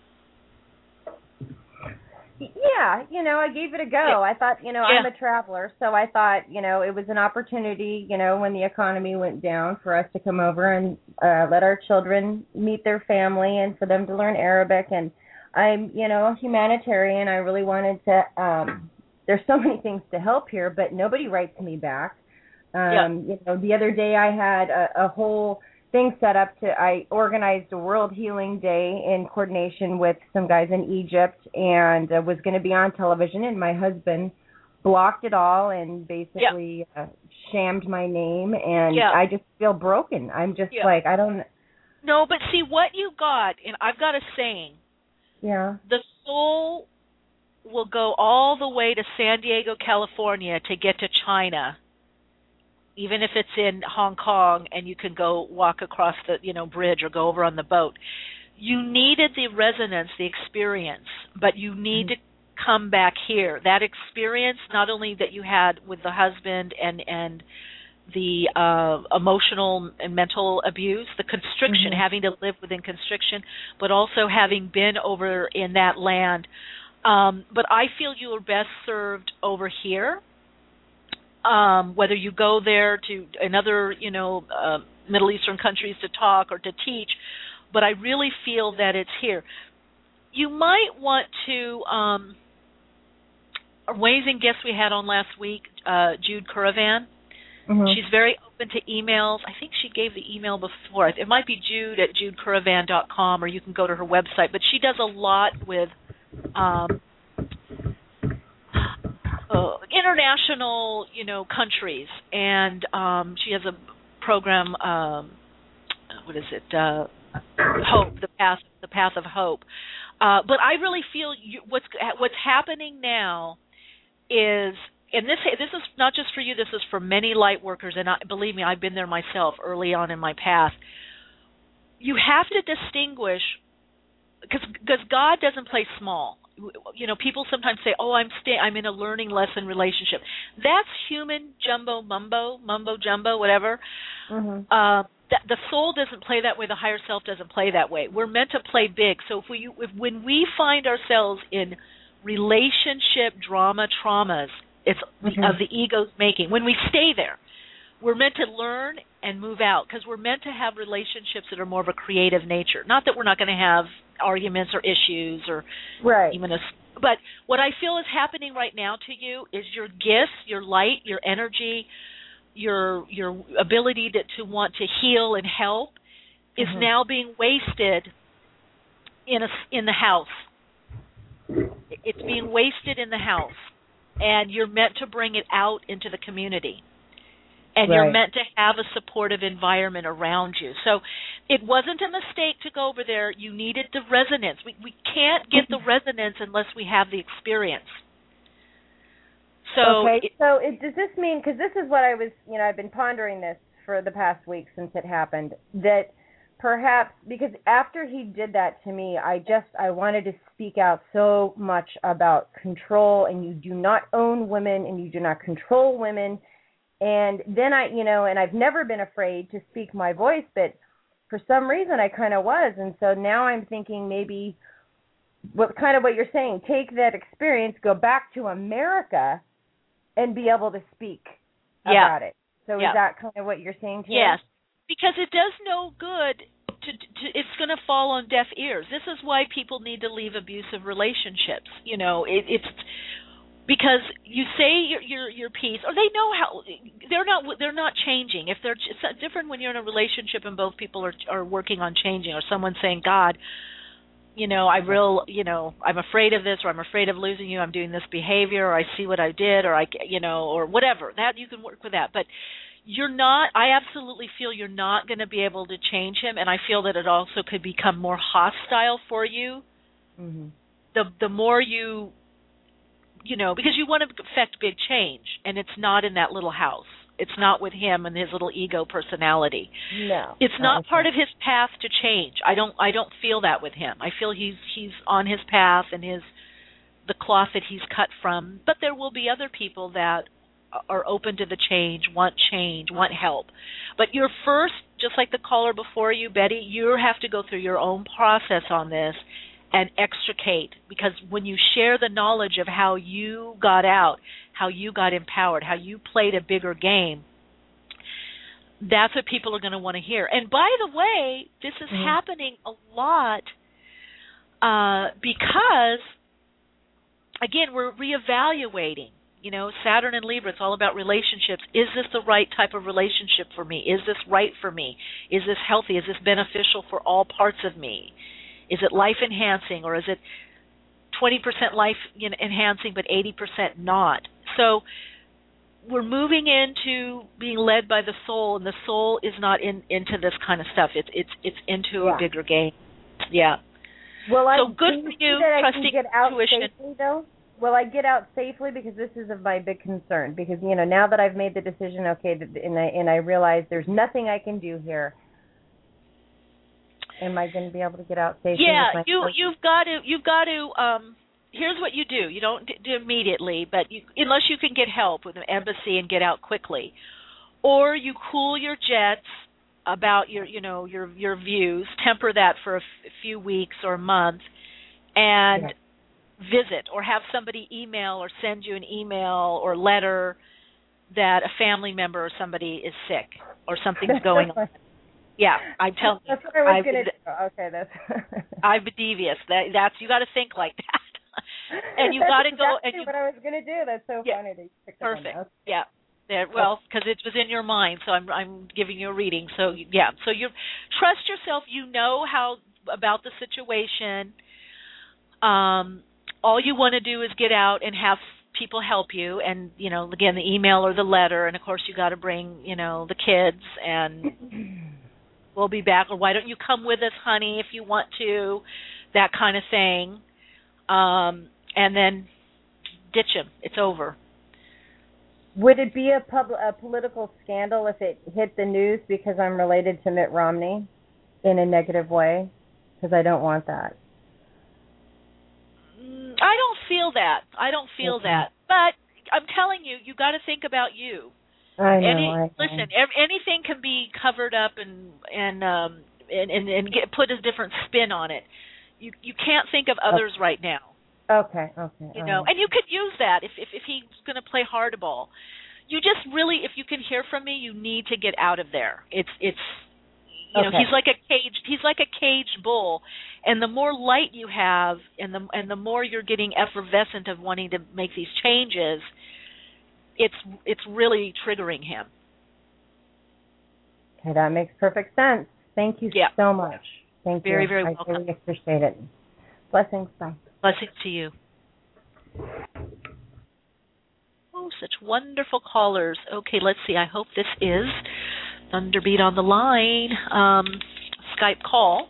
Yeah, I gave it a go. Yeah. I thought, I'm a traveler, so I thought, it was an opportunity, when the economy went down, for us to come over and let our children meet their family and for them to learn Arabic. And I'm, a humanitarian. I really wanted to, there's so many things to help here, but nobody writes me back. The other day I had a whole thing set up I organized a World Healing Day in coordination with some guys in Egypt, and was going to be on television, and my husband blocked it all and basically shamed my name, and I just feel broken. I'm just like, I don't... No, but see what you got, and I've got a saying. Yeah. The soul will go all the way to San Diego, California to get to China, even if it's in Hong Kong and you can go walk across the, bridge or go over on the boat. You needed the resonance, the experience, but you need to come back here. That experience, not only that you had with the husband and the emotional and mental abuse, the constriction, having to live within constriction, but also having been over in that land. But I feel you are best served over here. Whether you go there to another, Middle Eastern countries to talk or to teach, but I really feel that it's here. You might want to, a amazing guest we had on last week, Jude Caravan. She's very open to emails. I think she gave the email before. It might be Jude at judecaravan.com, or you can go to her website. But she does a lot with international, countries, and she has a program. What is it? Hope, the path of hope. But I really feel what's happening now is, and this is not just for you. This is for many light workers, and believe me, I've been there myself early on in my path. You have to distinguish, because God doesn't play small. People sometimes say, "Oh, I'm in a learning lesson relationship." That's human mumbo jumbo, whatever. The soul doesn't play that way. The higher self doesn't play that way. We're meant to play big. So when we find ourselves in relationship traumas, it's of the ego's making. When we stay there, we're meant to learn and move out, because we're meant to have relationships that are more of a creative nature. Not that we're not going to have arguments or issues or even but what I feel is happening right now to you is your gifts, your light, your energy, your ability to want to heal and help is now being wasted in the house. It's being wasted in the house, and you're meant to bring it out into the community. And you're meant to have a supportive environment around you. So it wasn't a mistake to go over there. You needed the resonance. We can't get the resonance unless we have the experience. So does this mean, because this is what I was, I've been pondering this for the past week since it happened, that perhaps, because after he did that to me, I wanted to speak out so much about control, and you do not own women and you do not control women. And then and I've never been afraid to speak my voice, but for some reason I kind of was. And so now I'm thinking maybe what you're saying, take that experience, go back to America and be able to speak about it. So is that kind of what you're saying to me? Yes, because it does no good. It's going to fall on deaf ears. This is why people need to leave abusive relationships. It's because you say your piece, or they know how they're not changing. If it's different when you're in a relationship and both people are working on changing, or someone saying, "God, I'm afraid of this, or I'm afraid of losing you. I'm doing this behavior, or I see what I did, or or whatever." That you can work with that, but you're not. I absolutely feel you're not going to be able to change him, and I feel that it also could become more hostile for you. The more you. Because you want to affect big change, and it's not in that little house. It's not with him and his little ego personality. No, it's not part of his path to change. I don't feel that with him. I feel he's on his path and the cloth that he's cut from. But there will be other people that are open to the change, want help. But you're first, just like the caller before you, Betty, you have to go through your own process on this and extricate, because when you share the knowledge of how you got out, how you got empowered, how you played a bigger game, that's what people are going to want to hear. And by the way, this is happening a lot because, again, we're reevaluating. Saturn and Libra, it's all about relationships. Is this the right type of relationship for me? Is this right for me? Is this healthy? Is this beneficial for all parts of me? Is it life enhancing, or is it 20% life enhancing but 80% not? So we're moving into being led by the soul, and the soul is not into this kind of stuff. It's into a bigger game. Yeah. Well, so good for you, trusting intuition. Safely, though? Will I get out safely? Because this is my big concern. Because now that I've made the decision, okay, and I realize there's nothing I can do here. Am I going to be able to get out safely? Yeah, you've got to. Here's what you do. You don't do immediately, but unless you can get help with an embassy and get out quickly, or you cool your jets about your views, temper that for a few weeks or a month, and visit, or have somebody email or send you an email or letter that a family member or somebody is sick or something's going on. Yeah, I'm telling you. That's what I was going to do. Okay, that's. I'm devious. That's you got to think like that, and you got to go. That's what I was going to do. That's so funny that you picked up on that. Perfect. Yeah. Well, because it was in your mind, so I'm giving you a reading. So yeah, so you trust yourself. You know how about the situation. All you want to do is get out and have people help you, and again, the email or the letter, and of course you got to bring the kids, and we'll be back, or why don't you come with us, honey, if you want to, that kind of thing, and then ditch him. It's over. Would it be a political scandal if it hit the news because I'm related to Mitt Romney in a negative way? Because I don't want that. I don't feel that. But I'm telling you, you got to think about you. I know. Listen, anything can be covered up and put a different spin on it. You can't think of others right now. Okay. And you could use that if he's going to play hardball. You just really, if you can hear from me, you need to get out of there. It's he's like a caged bull, and the more light you have, and the more you're getting effervescent of wanting to make these changes, it's really triggering him. Okay, that makes perfect sense. Thank you so much. Thank you. Very, very welcome. I really appreciate it. Blessings. Bye. Blessings to you. Oh, such wonderful callers. Okay, let's see. I hope this is Thunderbeat on the line. Skype call.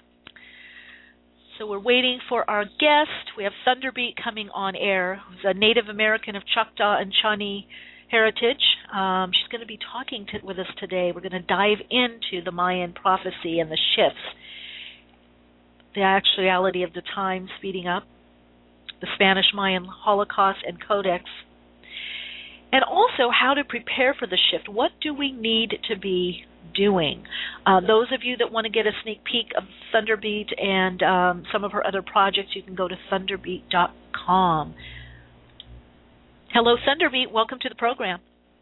So we're waiting for our guest. We have Thunderbeat coming on air, who's a Native American of Choctaw and Shawnee heritage. She's going to be talking with us today. We're going to dive into the Mayan prophecy and the shifts, the actuality of the time speeding up, the Spanish Mayan Holocaust and Codex, and also how to prepare for the shift. What do we need to be doing? Those of you that want to get a sneak peek of Thunderbeat and some of her other projects, you can go to thunderbeat.com. Hello, Thunderbeat. Welcome to the program.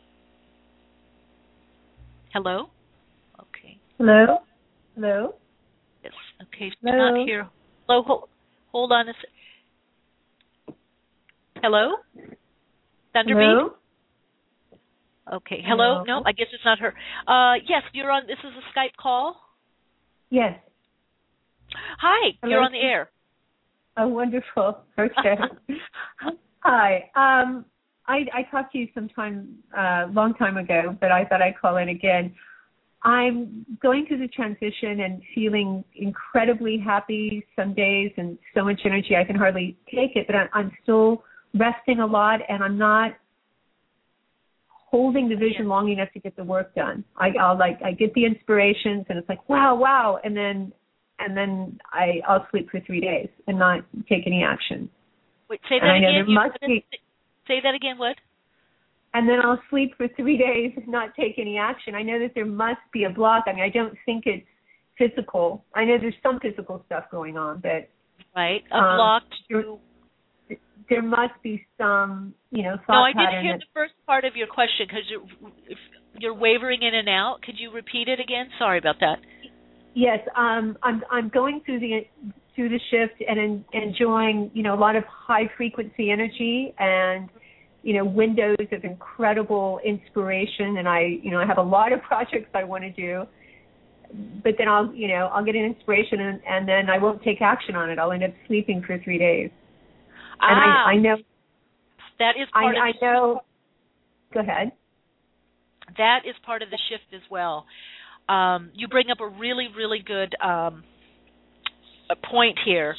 Hello? Okay. Hello? Hello? Yes. Okay, she's not here. Hello, hold on a second. Hello? Thunderbeat? Hello? Okay. Hello? No, I guess it's not her. Yes, you're on. This is a Skype call? Yes. Hi, Hello? You're on the air. Oh, wonderful. Okay. Hi. I talked to you sometime, long time ago, but I thought I'd call in again. I'm going through the transition and feeling incredibly happy some days and so much energy I can hardly take it, but I'm still resting a lot, and I'm not holding the vision long enough to get the work done. I get the inspirations, and it's like, wow, and then I'll sleep for 3 days and not take any action. Wait, say that again. Say that again. What? and then I'll sleep for 3 days and not take any action. I know that there must be a block. I mean, I don't think it's physical. I know there's some physical stuff going on, but right, a block to. There must be some, thought pattern. No, I didn't hear the first part of your question because you're wavering in and out. Could you repeat it again? Sorry about that. Yes, I'm going through the shift and enjoying, a lot of high frequency energy and, windows of incredible inspiration. And I have a lot of projects I want to do, but then I'll get an inspiration and then I won't take action on it. I'll end up sleeping for 3 days. And I know that is part of the shift. Go ahead. That is part of the shift as well. You bring up a really, really good a point here.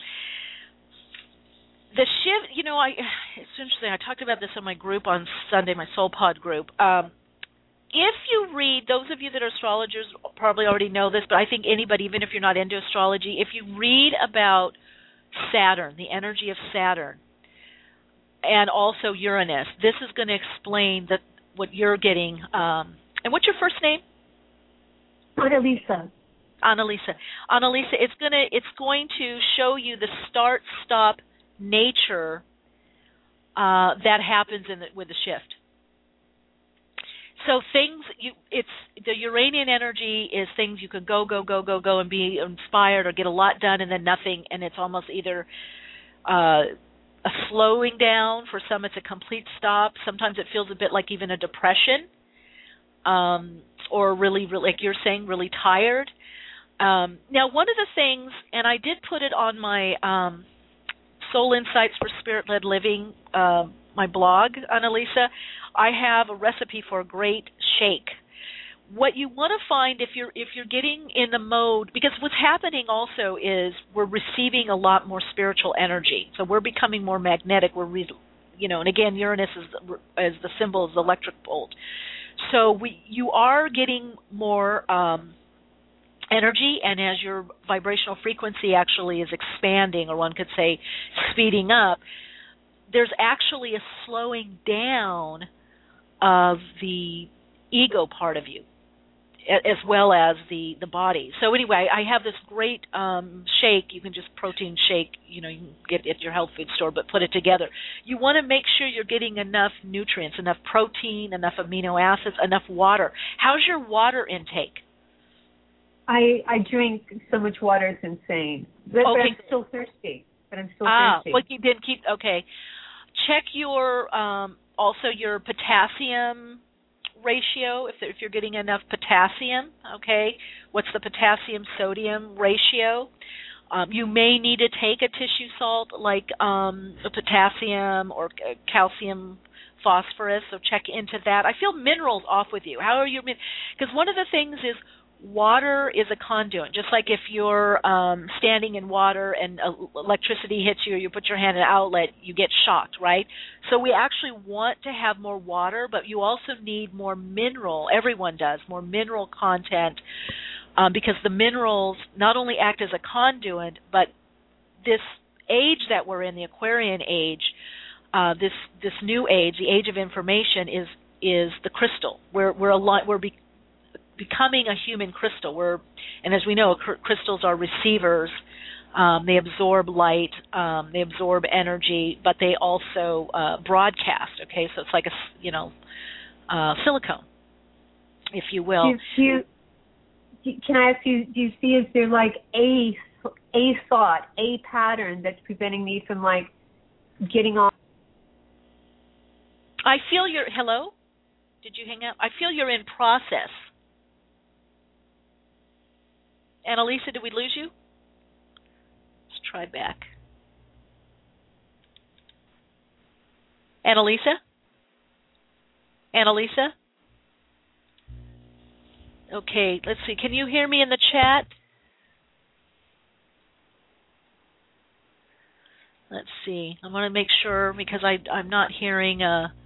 The shift, it's interesting. I talked about this in my group on Sunday, my Soul Pod group. If you read, those of you that are astrologers probably already know this, but I think anybody, even if you're not into astrology, if you read about Saturn, the energy of Saturn, and also Uranus, this is going to explain what you're getting. And what's your first name? Annalisa. Annalisa, it's going to show you the start-stop nature that happens with the shift. So the Uranian energy is things you can go and be inspired or get a lot done and then nothing, and it's almost either a slowing down. For some, it's a complete stop. Sometimes it feels a bit like even a depression, or really, like you're saying, really tired. Now, one of the things, and I did put it on my Soul Insights for Spirit-Led Living, my blog, Annalisa, I have a recipe for a great shake. What you want to find if you're getting in the mode, because what's happening also is we're receiving a lot more spiritual energy, so we're becoming more magnetic. And again, Uranus is the symbol of the electric bolt. So you are getting more energy, and as your vibrational frequency actually is expanding, or one could say speeding up, there's actually a slowing down of the ego part of you, as well as the body. So anyway, I have this great shake. You can just protein shake, you can get it at your health food store, but put it together. You want to make sure you're getting enough nutrients, enough protein, enough amino acids, enough water. How's your water intake? I drink so much water, it's insane. But I'm still thirsty. Well, you didn't keep, okay. Check your, also your potassium ratio, if you're getting enough potassium, okay? What's the potassium-sodium ratio? You may need to take a tissue salt like the potassium or calcium phosphorus, so check into that. I feel minerals off with you. How are you? Because one of the things is water is a conduit. Just like if you're standing in water and electricity hits you, or you put your hand in an outlet, you get shocked, right? So we actually want to have more water, but you also need more mineral. Everyone does, more mineral content, because the minerals not only act as a conduit, but this age that we're in, the Aquarian age, this new age, the age of information, is the crystal. We're becoming a human crystal. And as we know, crystals are receivers. They absorb light, they absorb energy, but they also broadcast. Okay, so it's like a silicone, if you will. Can I ask you? Do you see, is there like a thought, a pattern that's preventing me from like getting on? I feel hello? Did you hang up? I feel you're in process. Annalisa, did we lose you? Let's try back. Annalisa? Annalisa? Okay, let's see. Can you hear me in the chat? Let's see. I want to make sure, because I'm not hearing.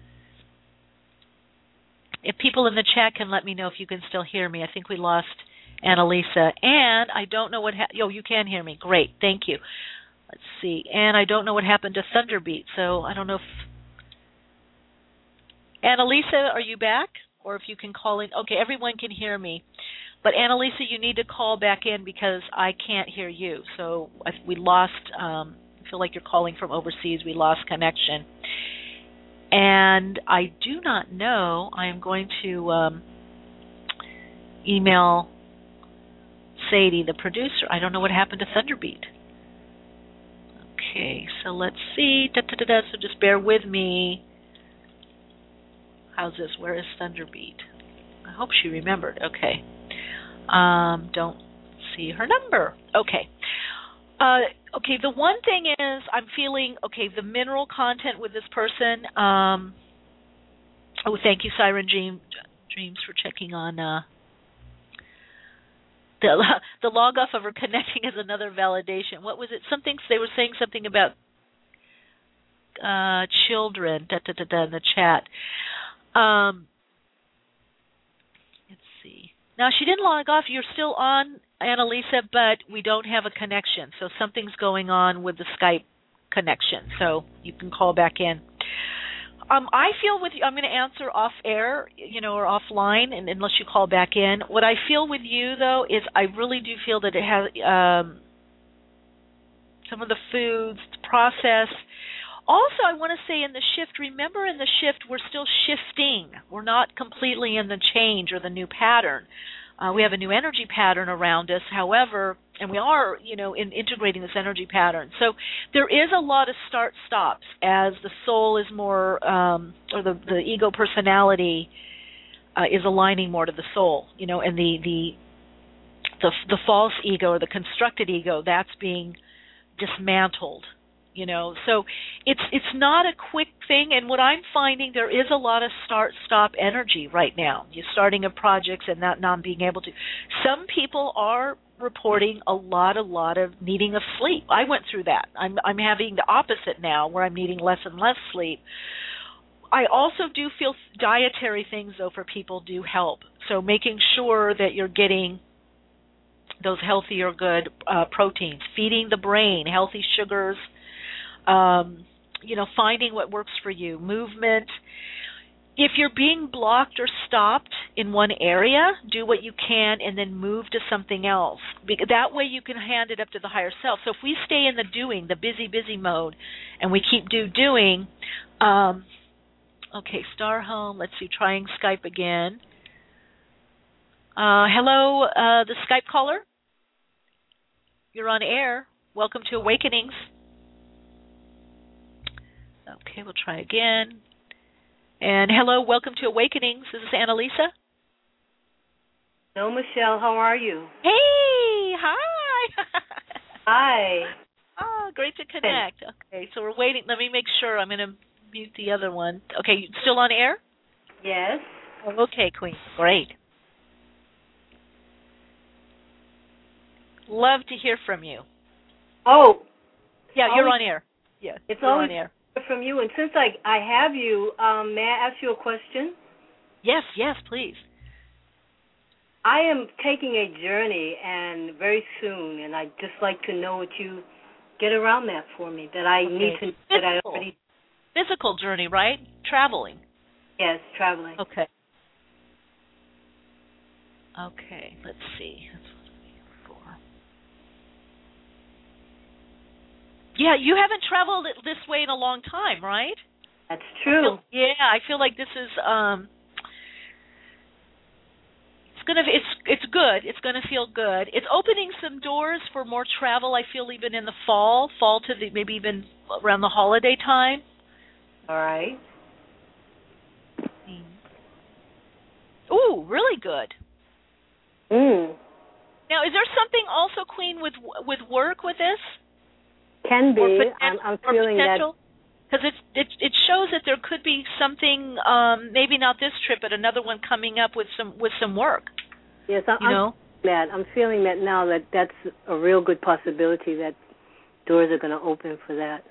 If people in the chat can let me know if you can still hear me. I think we lost Annalisa. And I don't know what you can hear me. Great, thank you. Let's see. And I don't know what happened to Thunderbeat, so I don't know if Annalisa, are you back? Or if you can call in. Okay, everyone can hear me. But Annalisa, you need to call back in because I can't hear you. So we lost, I feel like you're calling from overseas. We lost connection. And I do not know. I am going to email Sadie, the producer. I don't know what happened to Thunderbeat. Okay, so let's see. So just bear with me. How's this? Where is Thunderbeat? I hope she remembered. Okay. Don't see her number. Okay. Okay, the one thing is I'm feeling, okay, the mineral content with this person, thank you, Siren Dreams, for checking on the log off of her connecting is another validation. What was it? They were saying something about children, in the chat. Let's see. Now, she didn't log off. You're still on, Annalisa, but we don't have a connection. So something's going on with the Skype connection. So you can call back in. I feel with you, I'm going to answer off air, or offline, and unless you call back in. What I feel with you, though, is I really do feel that it has some of the foods, process. Also, I want to say in the shift, remember in the shift, we're still shifting. We're not completely in the change or the new pattern. We have a new energy pattern around us, however, and we are, integrating this energy pattern. So there is a lot of start-stops as the soul is more, or the ego personality is aligning more to the soul, and the false ego or the constructed ego, that's being dismantled. So it's not a quick thing, and what I'm finding, there is a lot of start-stop energy right now. You're starting a project and not being able to. Some people are reporting a lot of needing of sleep. I went through that. I'm having the opposite now, where I'm needing less and less sleep. I also do feel dietary things, though, for people do help. So making sure that you're getting those healthy or good proteins, feeding the brain healthy sugars. Finding what works for you, movement. If you're being blocked or stopped in one area, do what you can and then move to something else. That way you can hand it up to the higher self. So if we stay in the doing, the busy mode, and we keep doing, okay, Star Home, let's see, trying Skype again. Hello, the Skype caller. You're on air. Welcome to Awakenings. Okay, we'll try again. And hello, welcome to Awakenings. This is Annalisa. Hello, Michelle. How are you? Hey, hi. Hi. Oh, great to connect. Okay, so we're waiting. Let me make sure. I'm going to mute the other one. Okay, you still on air? Yes. Oh, okay, Queen. Great. Love to hear from you. Oh. Yeah, you're on air. Yeah, it's you're always on air. From you, and since I have you, may I ask you a question? Yes, please. I am taking a journey, and very soon, and I'd just like to know what you get around that for me. That I need to. That I already. Physical journey, right? Traveling. Yes, traveling. Okay. Okay. Let's see. Yeah, you haven't traveled this way in a long time, right? That's true. I feel like this is it's good. It's gonna feel good. It's opening some doors for more travel. I feel even in the fall to maybe even around the holiday time. All right. Ooh, really good. Now, is there something also, Queen, with work with this? Can be. I'm feeling that. Because it shows that there could be something, maybe not this trip, but another one coming up with some work. Yes, I'm feeling that now. That's a real good possibility that doors are going to open for that.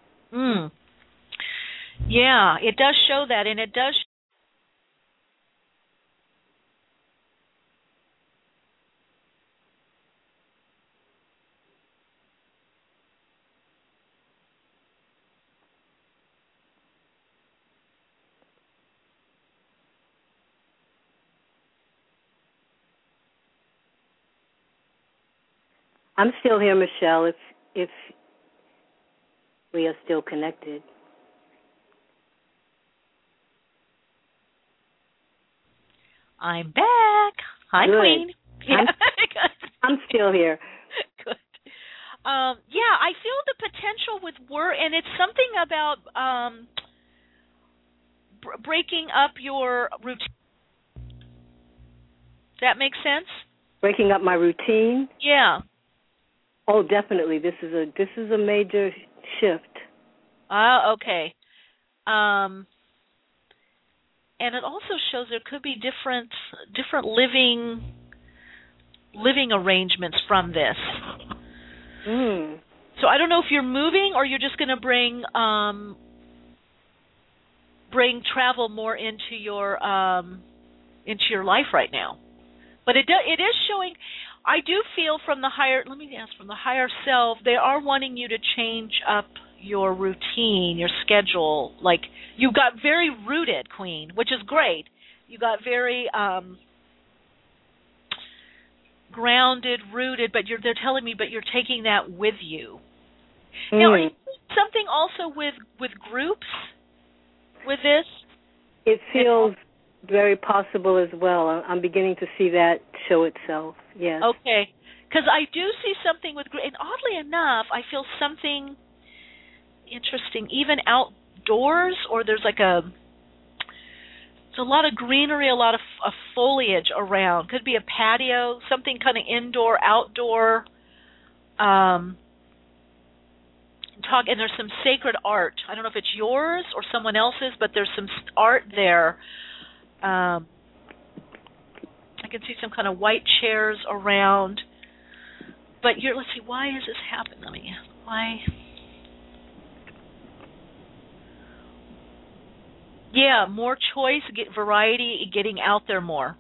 Yeah, it does show that, and it does. I'm still here, Michelle, if we are still connected. I'm back. Hi, Good. Queen. Yeah. I'm still here. Good. Yeah, I feel the potential with work, and it's something about breaking up your routine. Does that make sense? Breaking up my routine? Yeah. Oh, definitely. This is a major shift. Okay. And it also shows there could be different living arrangements from this. Mm. So I don't know if you're moving or you're just going to bring travel more into your life right now. But it is showing. I do feel from the higher self, they are wanting you to change up your routine, your schedule. Like, you got very rooted, Queen, which is great. You got very grounded, rooted, but they're telling me, but you're taking that with you. Mm. Now, are you doing something also with groups with this? It feels very possible as well. I'm beginning to see that show itself. Yes. Okay. Because I do see something with, and oddly enough, I feel something interesting, even outdoors, or there's a lot of greenery, a lot of foliage around. Could be a patio, something kind of indoor, outdoor. And there's some sacred art. I don't know if it's yours or someone else's, but there's some art there. I can see some kind of white chairs around. But let's see, why is this happening? Why? Yeah, more choice, variety, getting out there more.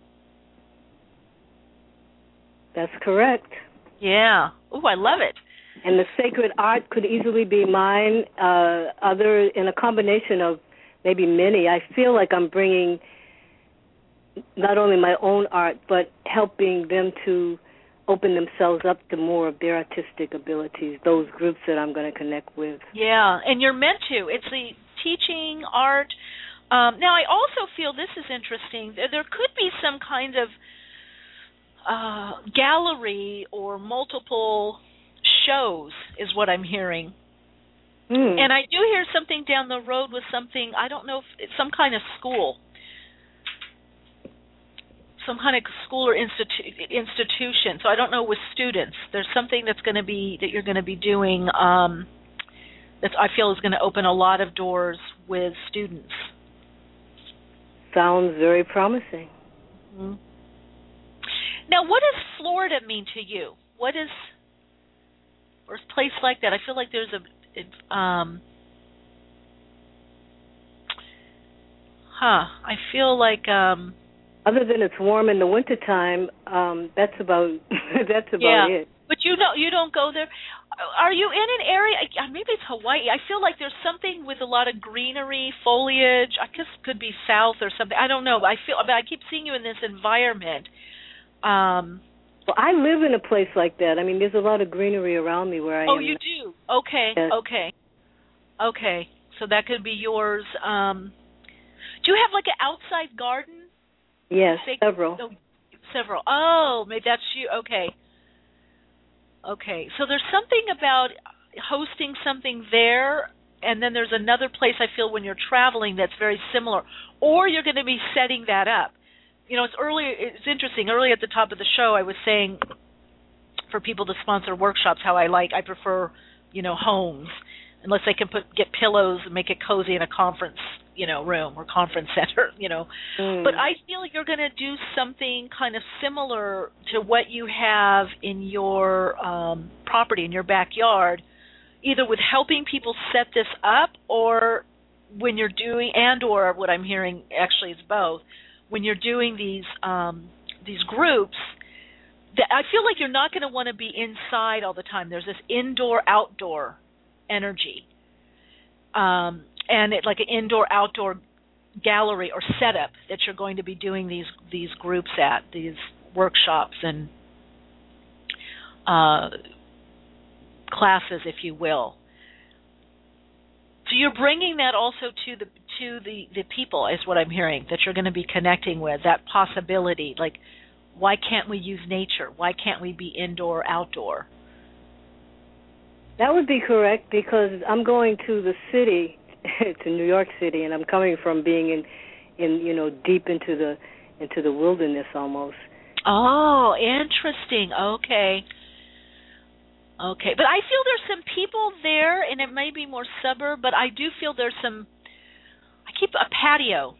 That's correct. Yeah. Ooh, I love it. And the sacred art could easily be mine, in a combination of maybe many. I feel like I'm bringing not only my own art, but helping them to open themselves up to more of their artistic abilities, those groups that I'm going to connect with. Yeah, and you're meant to. It's the teaching, art. Now, I also feel this is interesting. There could be some kind of gallery or multiple shows is what I'm hearing. Mm. And I do hear something down the road with something, I don't know if it's some kind of school. Some kind of school or institution. So I don't know with students. There's something that you're going to be doing that I feel is going to open a lot of doors with students. Sounds very promising. Mm-hmm. Now, what does Florida mean to you? Or a place like that? I feel like there's I feel like other than it's warm in the wintertime, that's about it. But you don't go there. Are you in an area? Maybe it's Hawaii. I feel like there's something with a lot of greenery, foliage. I guess it could be south or something. I don't know. But I keep seeing you in this environment. Well, I live in a place like that. I mean, there's a lot of greenery around me where I am. Oh, you do? Okay. Yes. Okay. So that could be yours. Do you have like an outside garden? Yes, several. Several. Oh, maybe that's you. Okay. So there's something about hosting something there, and then there's another place I feel when you're traveling that's very similar, or you're going to be setting that up. You know, it's interesting. Early at the top of the show, I was saying for people to sponsor workshops how I prefer, homes, unless they can get pillows and make it cozy in a conference, room or conference center, But I feel you're going to do something kind of similar to what you have in your property, in your backyard, either with helping people set this up or when you're doing, and or what I'm hearing actually is both, when you're doing these groups, I feel like you're not going to want to be inside all the time. There's this indoor-outdoor energy, and it's like an indoor-outdoor gallery or setup that you're going to be doing these groups at, these workshops, and classes, if you will. So you're bringing that also to the people, is what I'm hearing, that you're going to be connecting with, that possibility. Like, why can't we use nature? Why can't we be indoor, outdoor? That would be correct, because I'm going to the city, to New York City, and I'm coming from being in deep into the wilderness almost. Oh, interesting. Okay. But I feel there's some people there, and it may be more suburb, but I do feel there's some, I keep a patio.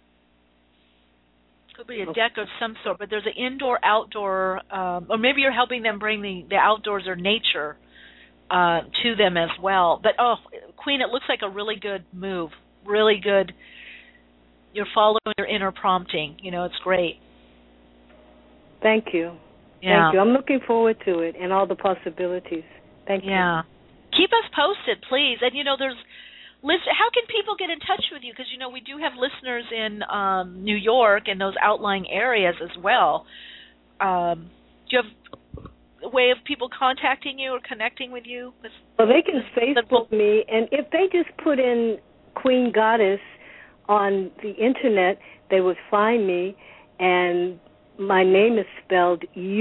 Could be a deck of some sort, but there's an indoor-outdoor, or maybe you're helping them bring the outdoors or nature to them as well. But, Queen, it looks like a really good move, really good. You're following your inner prompting. It's great. Thank you. Yeah. Thank you. I'm looking forward to it and all the possibilities. Thank you. Yeah. Keep us posted, please. And, how can people get in touch with you? Because, we do have listeners in New York and those outlying areas as well. Do you have a way of people contacting you or connecting with you? Well, they can Facebook me, and if they just put in Queen Goddess on the Internet, they would find me, and my name is spelled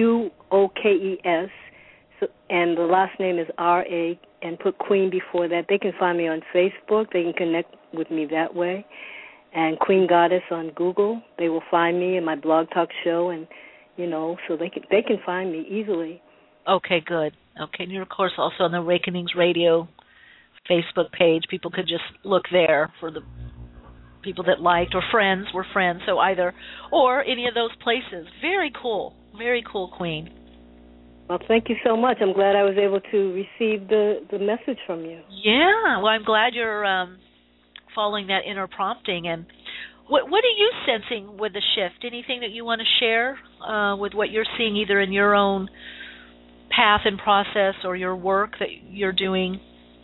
Ukes, and the last name is R.A., and put Queen before that. They can find me on Facebook. They can connect with me that way. And Queen Goddess on Google, they will find me in my Blog Talk show, and, so they can find me easily. Okay, good. Okay, and you're, of course, also on the Awakenings Radio Facebook page. People could just look there for the people that liked, or friends, we're friends, so either, or any of those places. Very cool, Queen. Well, thank you so much. I'm glad I was able to receive the message from you. Yeah, well, I'm glad you're following that inner prompting. And what are you sensing with the shift? Anything that you want to share with what you're seeing, either in your own path and process or your work that you're doing?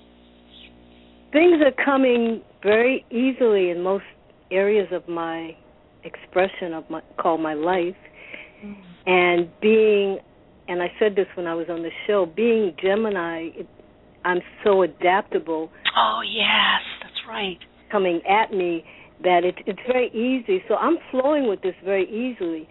Things are coming very easily in most areas of my expression of my life. And and I said this when I was on the show, being Gemini, I'm so adaptable. Oh, yes, that's right. Coming at me that it's very easy. So I'm flowing with this very easily.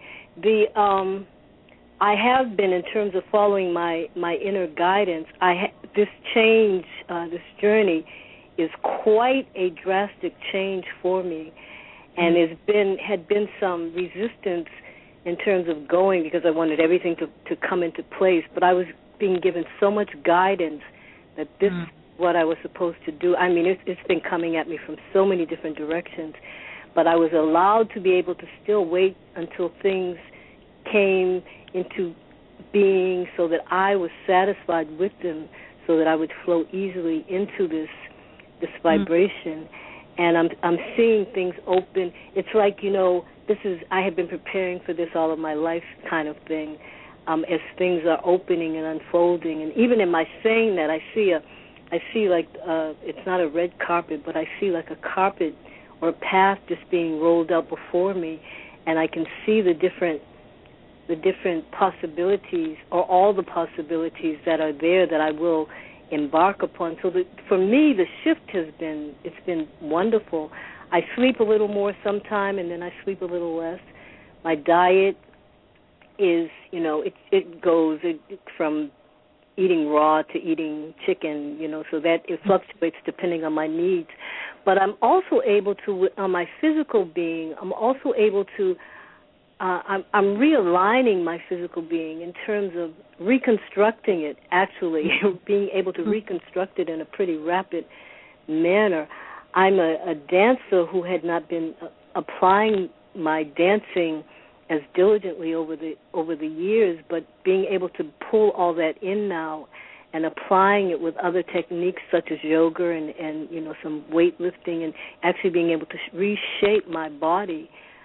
I have been, in terms of following my inner guidance, this change, this journey is quite a drastic change for me, and had been some resistance in terms of going, because I wanted everything to come into place. But I was being given so much guidance that this is what I was supposed to do. I mean, it's been coming at me from so many different directions, but I was allowed to be able to still wait until things came into being, so that I was satisfied with them, so that I would flow easily into this vibration. And I'm seeing things open. It's like, I have been preparing for this all of my life, kind of thing. As things are opening and unfolding, and even in my saying that, I see like it's not a red carpet, but I see like a carpet or a path just being rolled out before me, and I can see the different possibilities, or all the possibilities that are there that I will embark upon. So for me, the shift it's been wonderful. I sleep a little more sometime, and then I sleep a little less. My diet is, it goes from eating raw to eating chicken, so that it fluctuates depending on my needs. But I'm also able to, on my physical being, I'm also able to, I'm realigning my physical being in terms of reconstructing it, actually, being able to reconstruct it in a pretty rapid manner. I'm a dancer who had not been applying my dancing as diligently over the years, but being able to pull all that in now and applying it with other techniques such as yoga and some weightlifting, and actually being able to reshape my body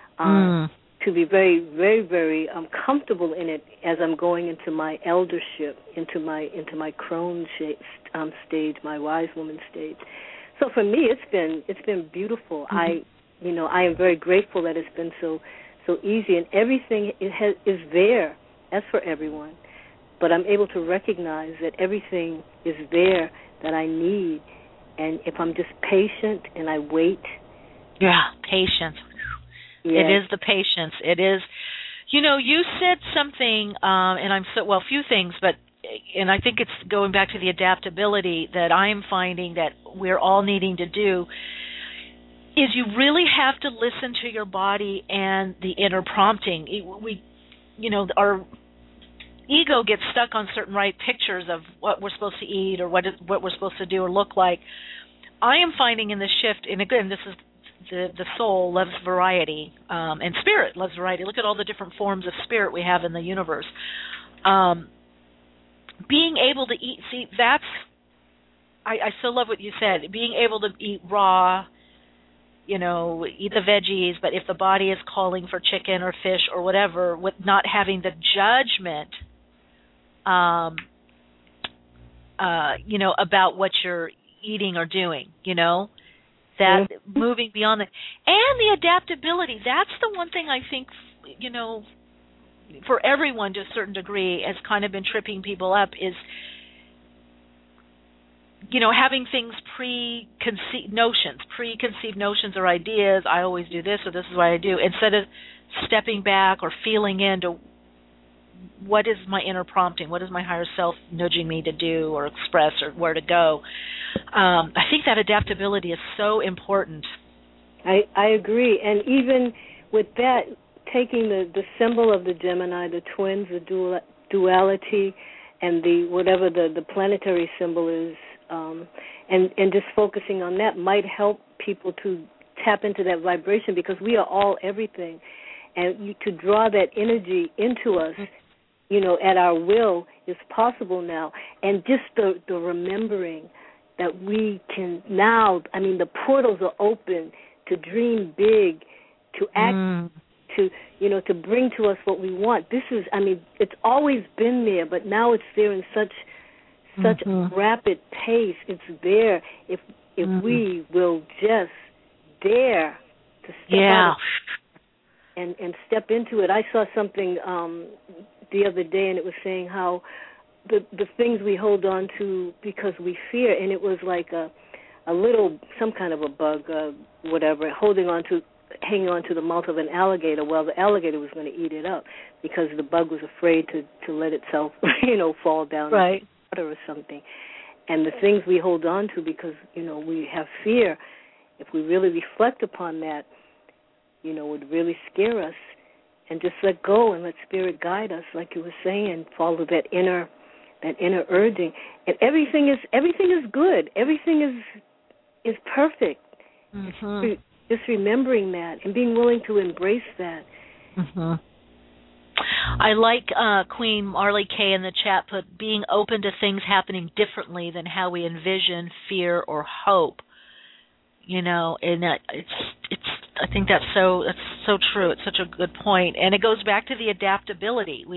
to be very, very, very comfortable in it as I'm going into my eldership, into my crone stage, my wise woman stage. So for me, it's been beautiful. I am very grateful that it's been so easy, and everything is there. That's for everyone. but I'm able to recognize that everything is there that I need, and if I'm just patient and I wait. Yeah, patience. Yeah. It is the patience. It is, you said something, and a few things, and I think it's going back to the adaptability that I'm finding that we're all needing to do, is you really have to listen to your body and the inner prompting. Our ego gets stuck on certain pictures of what we're supposed to eat or what we're supposed to do or look like. I am finding in the shift, and again, this is the soul loves variety, and spirit loves variety. Look at all the different forms of spirit we have in the universe. Being able to eat, I still love what you said, being able to eat raw, eat the veggies, but if the body is calling for chicken or fish or whatever, with not having the judgment, about what you're eating or doing, that moving beyond that. And the adaptability, that's the one thing I think, for everyone to a certain degree has kind of been tripping people up is, having things preconceived notions or ideas. I always do this, or this is what I do, instead of stepping back or feeling into what is my inner prompting, what is my higher self nudging me to do or express or where to go. I think that adaptability is so important. I agree, and even with that, taking the symbol of the Gemini, the twins, the duality, and the whatever the planetary symbol is, and just focusing on that might help people to tap into that vibration, because we are all everything, and to draw that energy into us, at our will is possible now. And just the remembering that we can now, the portals are open to dream big, to act, to bring to us what we want. This is, it's always been there, but now it's there in such a rapid pace. It's there if we will just dare to step out and step into it. I saw something the other day, and it was saying how the things we hold on to because we fear, and it was like a little, some kind of a bug, whatever, hanging on to the mouth of an alligator. Well, the alligator was going to eat it up because the bug was afraid to let itself, fall down in the water or something. And the things we hold on to because, we have fear, if we really reflect upon that, would really scare us. And just let go and let spirit guide us, like you were saying, follow that inner urging. And everything is good. Everything is perfect. Just remembering that and being willing to embrace that. I like Queen Marley K in the chat put being open to things happening differently than how we envision, fear, or hope. And it's. I think that's so true. It's such a good point, and it goes back to the adaptability.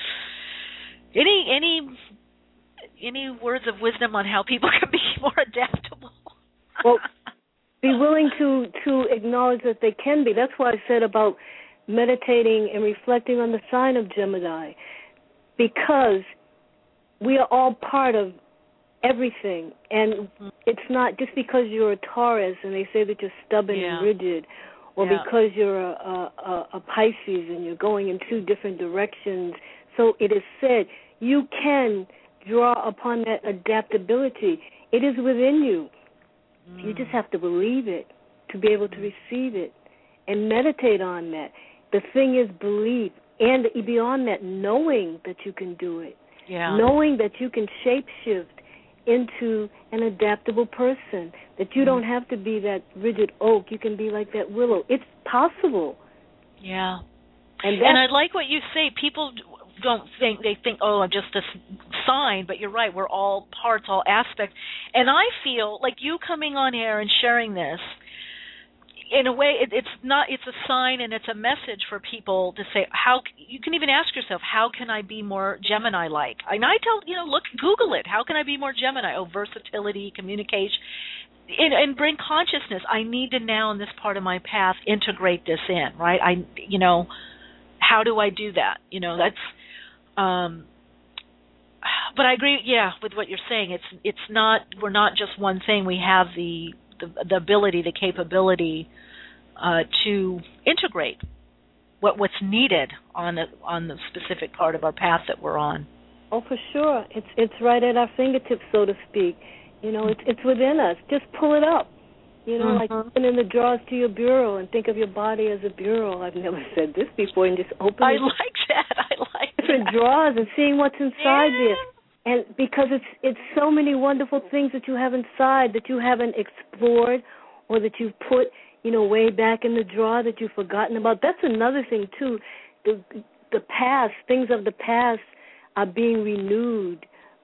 Any words of wisdom on how people can be more adaptable? Well, be willing to acknowledge that they can be. That's why I said about meditating and reflecting on the sign of Gemini, because we are all part of everything, and it's not just because you're a Taurus and they say that you're stubborn and rigid, or because you're a Pisces and you're going in two different directions. So it is said you can draw upon that adaptability. It is within you. You just have to believe it to be able to receive it and meditate on that. The thing is belief, and beyond that, knowing that you can do it, knowing that you can shapeshift into an adaptable person, that you don't have to be that rigid oak. You can be like that willow. It's possible. Yeah. And I like what you say. People don't think, they think, oh, I'm just a sign, but you're right. We're all parts, all aspects. And I feel like you coming on air and sharing this, in a way, it's a sign and it's a message for people to say, you can even ask yourself, how can I be more Gemini-like? And I tell, Google it. How can I be more Gemini? Oh, versatility, communication, and bring consciousness. I need to now in this part of my path integrate this in, right? How do I do that? That's, But I agree, with what you're saying. It's not, we're not just one thing. We have the ability, the capability to integrate what's needed on the specific part of our path that we're on. Oh, for sure. It's right at our fingertips, so to speak. It's within us. Just pull it up. Like open in the drawers to your bureau and think of your body as a bureau. I've never said this before, and just open I like different drawers and seeing what's inside there. And because it's so many wonderful things that you have inside that you haven't explored or that you've put, way back in the drawer that you've forgotten about. That's another thing too. The past, things of the past are being renewed.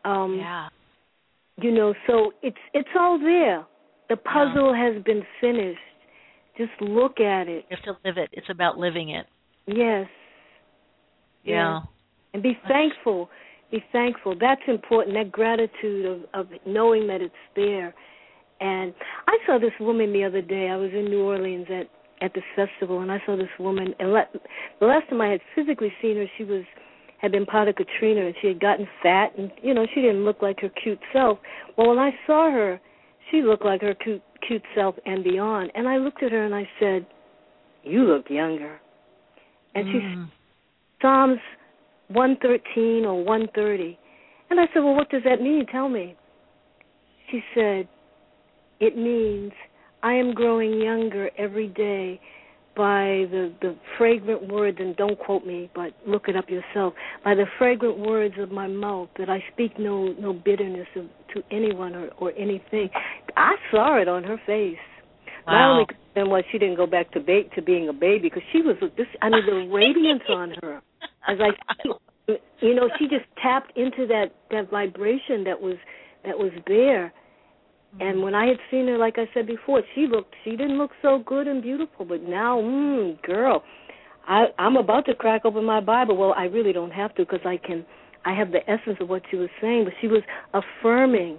So it's all there. The puzzle has been finished. Just look at it. You have to live it. It's about living it. Yes. Yeah. And be thankful. Be thankful. That's important, that gratitude of knowing that it's there. And I saw this woman the other day. I was in New Orleans at this festival, and I saw this woman. And the last time I had physically seen her, she had been part of Katrina, and she had gotten fat, and, she didn't look like her cute self. Well, when I saw her, she looked like her cute self and beyond. And I looked at her and I said, "You look younger." And she said, Psalms 113 or 130. And I said, "Well, what does that mean? Tell me." She said, "It means I am growing younger every day by the fragrant words," and don't quote me, but look it up yourself, "by the fragrant words of my mouth, that I speak no bitterness to anyone or anything." I saw it on her face. Wow. My only concern was she didn't go back to being a baby, because she was the radiance on her. As she just tapped into that vibration that was there. And when I had seen her, like I said before, she didn't look so good and beautiful. But now, girl, I'm about to crack open my Bible. Well, I really don't have to, because I have the essence of what she was saying. But she was affirming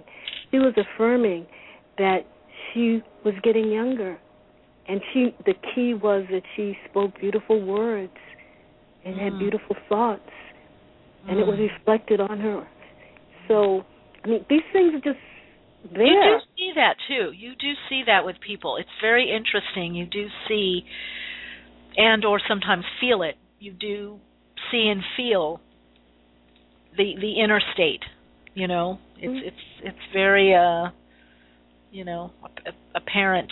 that she was getting younger. And the key was that she spoke beautiful words and had beautiful thoughts. And it was reflected on her. So, these things are just there. You do see that, too. You do see that with people. It's very interesting. You do see and or sometimes feel it. You do see and feel the inner state, It's very, apparent.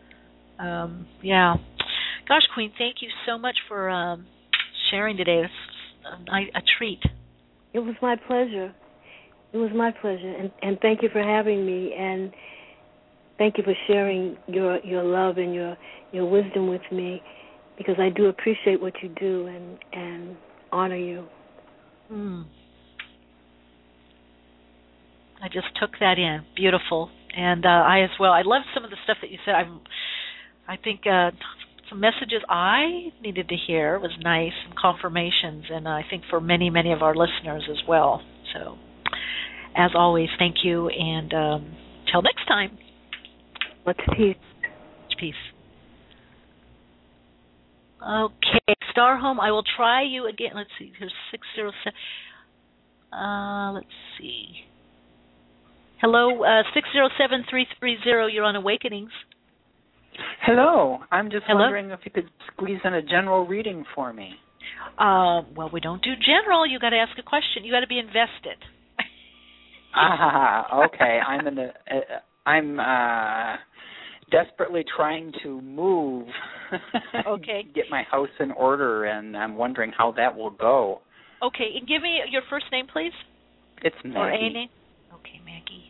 Gosh, Queen, thank you so much for sharing today. It's a treat. It was my pleasure. It was my pleasure, and thank you for having me, and thank you for sharing your love and your wisdom with me, because I do appreciate what you do and honor you. I just took that in. Beautiful. And I as well. I love some of the stuff that you said. I think some messages I needed to hear was nice, and confirmations, and I think for many, many of our listeners as well. So, as always, thank you, and till next time. Much peace. Much peace. Okay, Star Home, I will try you again. Let's see, here's 607. Let's see. Hello, 607-330, you're on Awakenings. Hello, I'm just wondering if you could squeeze in a general reading for me. Well, we don't do general. You got to ask a question. You got to be invested. Okay. I'm desperately trying to move. Okay. Get my house in order, and I'm wondering how that will go. Okay, and give me your first name, please. It's Maggie. Or a name. Okay, Maggie.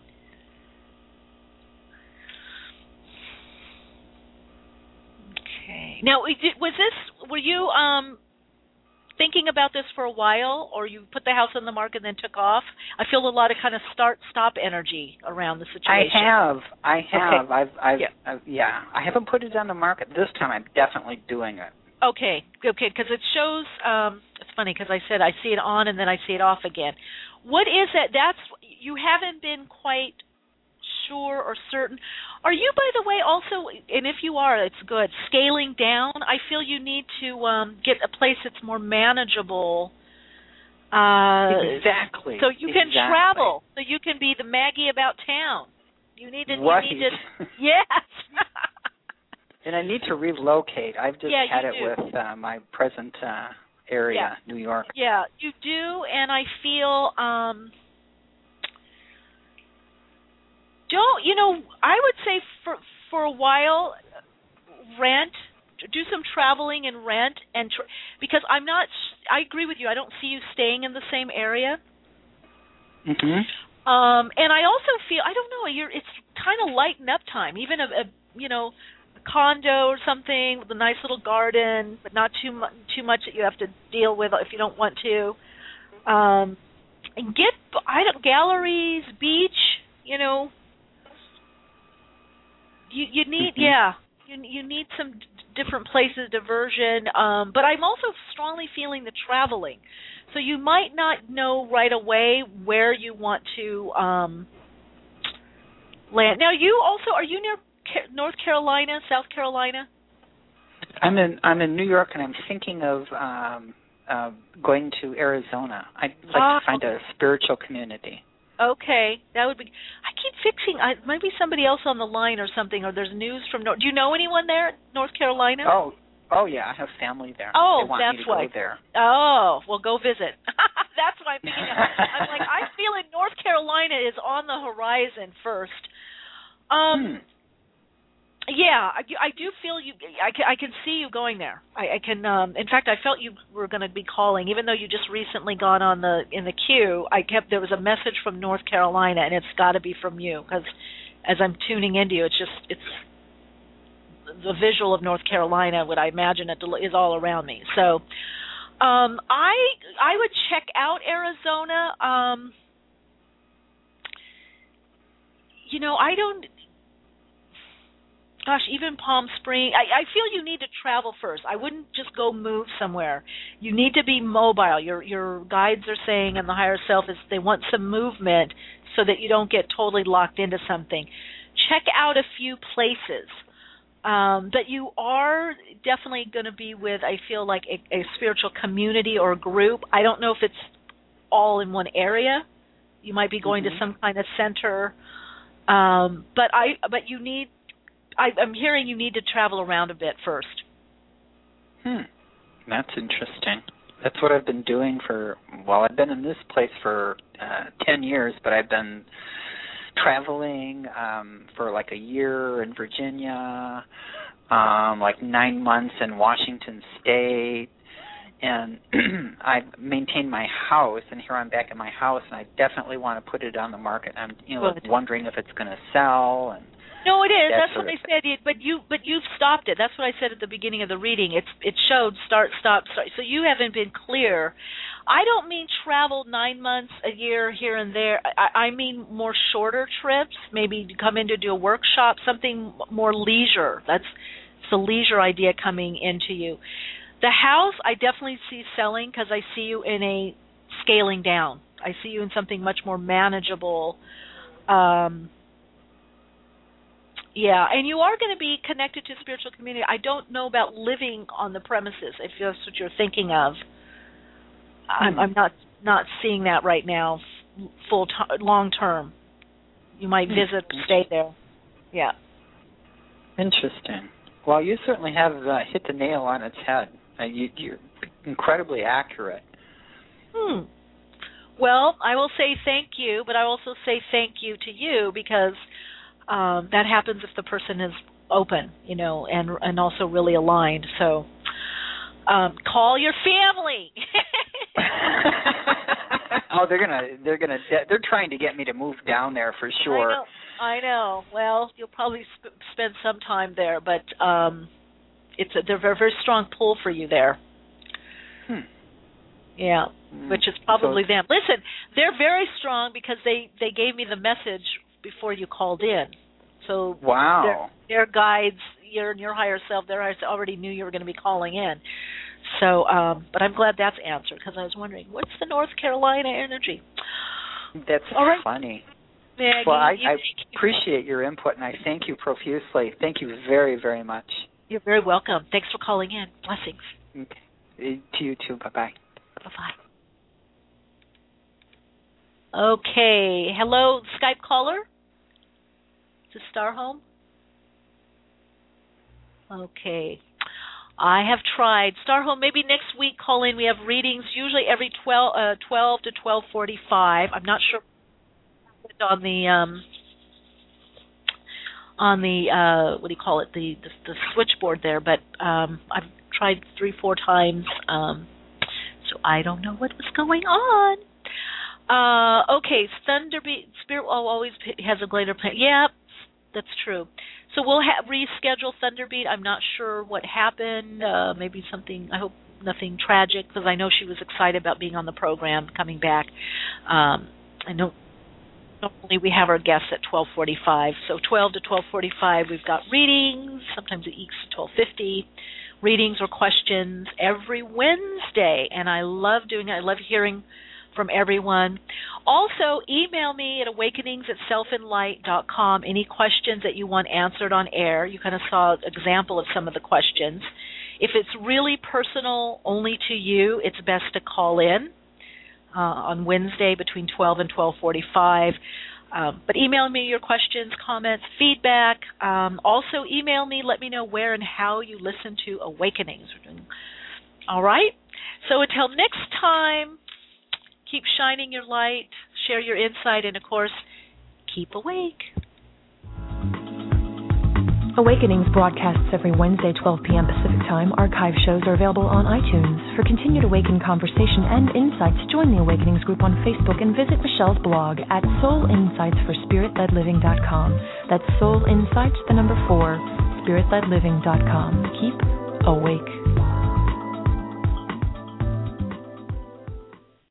Okay. Now, were you thinking about this for a while, or you put the house on the market and then took off? I feel a lot of kind of start-stop energy around the situation. I have. Okay. I haven't put it on the market this time. I'm definitely doing it. Okay, because it shows, it's funny because I said I see it on and then I see it off again. What is it? You haven't been quite sure or certain. Are you, by the way, also, and if you are, it's good, scaling down? I feel you need to get a place that's more manageable Exactly. So you can travel. So you can be the Maggie about town. You need to. Right. You need to. Yes. And I need to relocate. I've just had it with my present area, New York. Yeah, you do, and I feel I would say for a while, do some traveling and rent, and because I agree with you. I don't see you staying in the same area. Mhm. And I also feel, I don't know, it's kind of lighten up time. Even a condo or something with a nice little garden, but not too much that you have to deal with if you don't want to. And get galleries, beach. You need you need some different places, diversion. But I'm also strongly feeling the traveling. So you might not know right away where you want to land. Now, are you near North Carolina, South Carolina? I'm in New York, and I'm thinking of going to Arizona. I'd like to find a spiritual community. Okay, that would be. I keep fixing. Might be somebody else on the line or something. Or there's news from North. Do you know anyone there, North Carolina? Oh yeah, I have family there. Oh, they want that's me to why. Go there. Oh, well, go visit. That's what I'm thinking of. I'm like, I feel like North Carolina is on the horizon first. Yeah, I do feel you. I can see you going there. I can. In fact, I felt you were going to be calling, even though you just recently got on in the queue. There was a message from North Carolina, and it's got to be from you because as I'm tuning into you, it's the visual of North Carolina. What I imagine it is all around me. So, I would check out Arizona. I don't. Gosh, even Palm Springs. I feel you need to travel first. I wouldn't just go move somewhere. You need to be mobile. Your guides are saying, and the higher self is they want some movement so that you don't get totally locked into something. Check out a few places. But you are definitely going to be with, I feel like, a spiritual community or group. I don't know if it's all in one area. You might be going to some kind of center. But you need. I'm hearing you need to travel around a bit first. That's interesting. That's what I've been doing I've been in this place for 10 years, but I've been traveling for like a year in Virginia, like 9 months in Washington State, and I maintain my house, and here I'm back in my house, and I definitely want to put it on the market. I'm wondering if it's going to sell. And no, it is. That's what I said. But you've stopped it. That's what I said at the beginning of the reading. It showed start, stop, start. So you haven't been clear. I don't mean travel 9 months, a year, here and there. I mean more shorter trips, maybe come in to do a workshop, something more leisure. It's the leisure idea coming into you. The house, I definitely see selling because I see you in a scaling down. I see you in something much more manageable. Yeah, and you are going to be connected to a spiritual community. I don't know about living on the premises, if that's what you're thinking of. I'm not seeing that right now, long term. You might visit, stay there. Yeah. Interesting. Well, you certainly have hit the nail on its head. You're incredibly accurate. Well, I will say thank you, but I also say thank you to you because that happens if the person is open, and also really aligned. So call your family. Oh, they're trying to get me to move down there for sure. I know. Well, you'll probably spend some time there, but they're very, very strong pull for you there. Yeah, which is probably them. Listen, they're very strong because they gave me the message before you called in. So wow, their guides, your higher self, their higher self already knew you were going to be calling in. So, but I'm glad that's answered because I was wondering what's the North Carolina energy. That's funny. Maggie, well, I appreciate your input, and I thank you profusely. Thank you very, very much. You're very welcome. Thanks for calling in. Blessings. Okay. To you too. Bye-bye. Bye-bye. Okay. Hello, Skype caller? Is this Star Home? Okay. I have tried. Star Home, maybe next week call in. We have readings usually every 12 to 12:45. I'm not sure on the what do you call it, the switchboard there, but I've tried 3-4 times, so I don't know what was going on. Okay, Thunderbeat Spirit always has a greater plan. Yeah, that's true. So we'll reschedule Thunderbeat. I'm not sure what happened. Maybe something. I hope nothing tragic, because I know she was excited about being on the program, coming back. I know normally we have our guests at 12:45. So 12 to 12:45, we've got readings. Sometimes it ekes to 12:50. Readings or questions every Wednesday, and I love doing it. I love hearing from everyone. Also, email me at awakenings@selfinlight.com any questions that you want answered on air. You kind of saw an example of some of the questions. If it's really personal, only to you, it's best to call in on Wednesday between 12 and 12:45. But email me your questions, comments, feedback. Also, email me. Let me know where and how you listen to Awakenings. All right? So until next time, keep shining your light, share your insight, and, of course, keep awake. Awakenings broadcasts every Wednesday, 12 p.m. Pacific Time. Archive shows are available on iTunes. For continued Awaken conversation and insights, join the Awakenings group on Facebook and visit Michelle's blog at soulinsightsforspiritledliving.com. That's Soul Insights, the number 4, spiritledliving.com. Keep awake.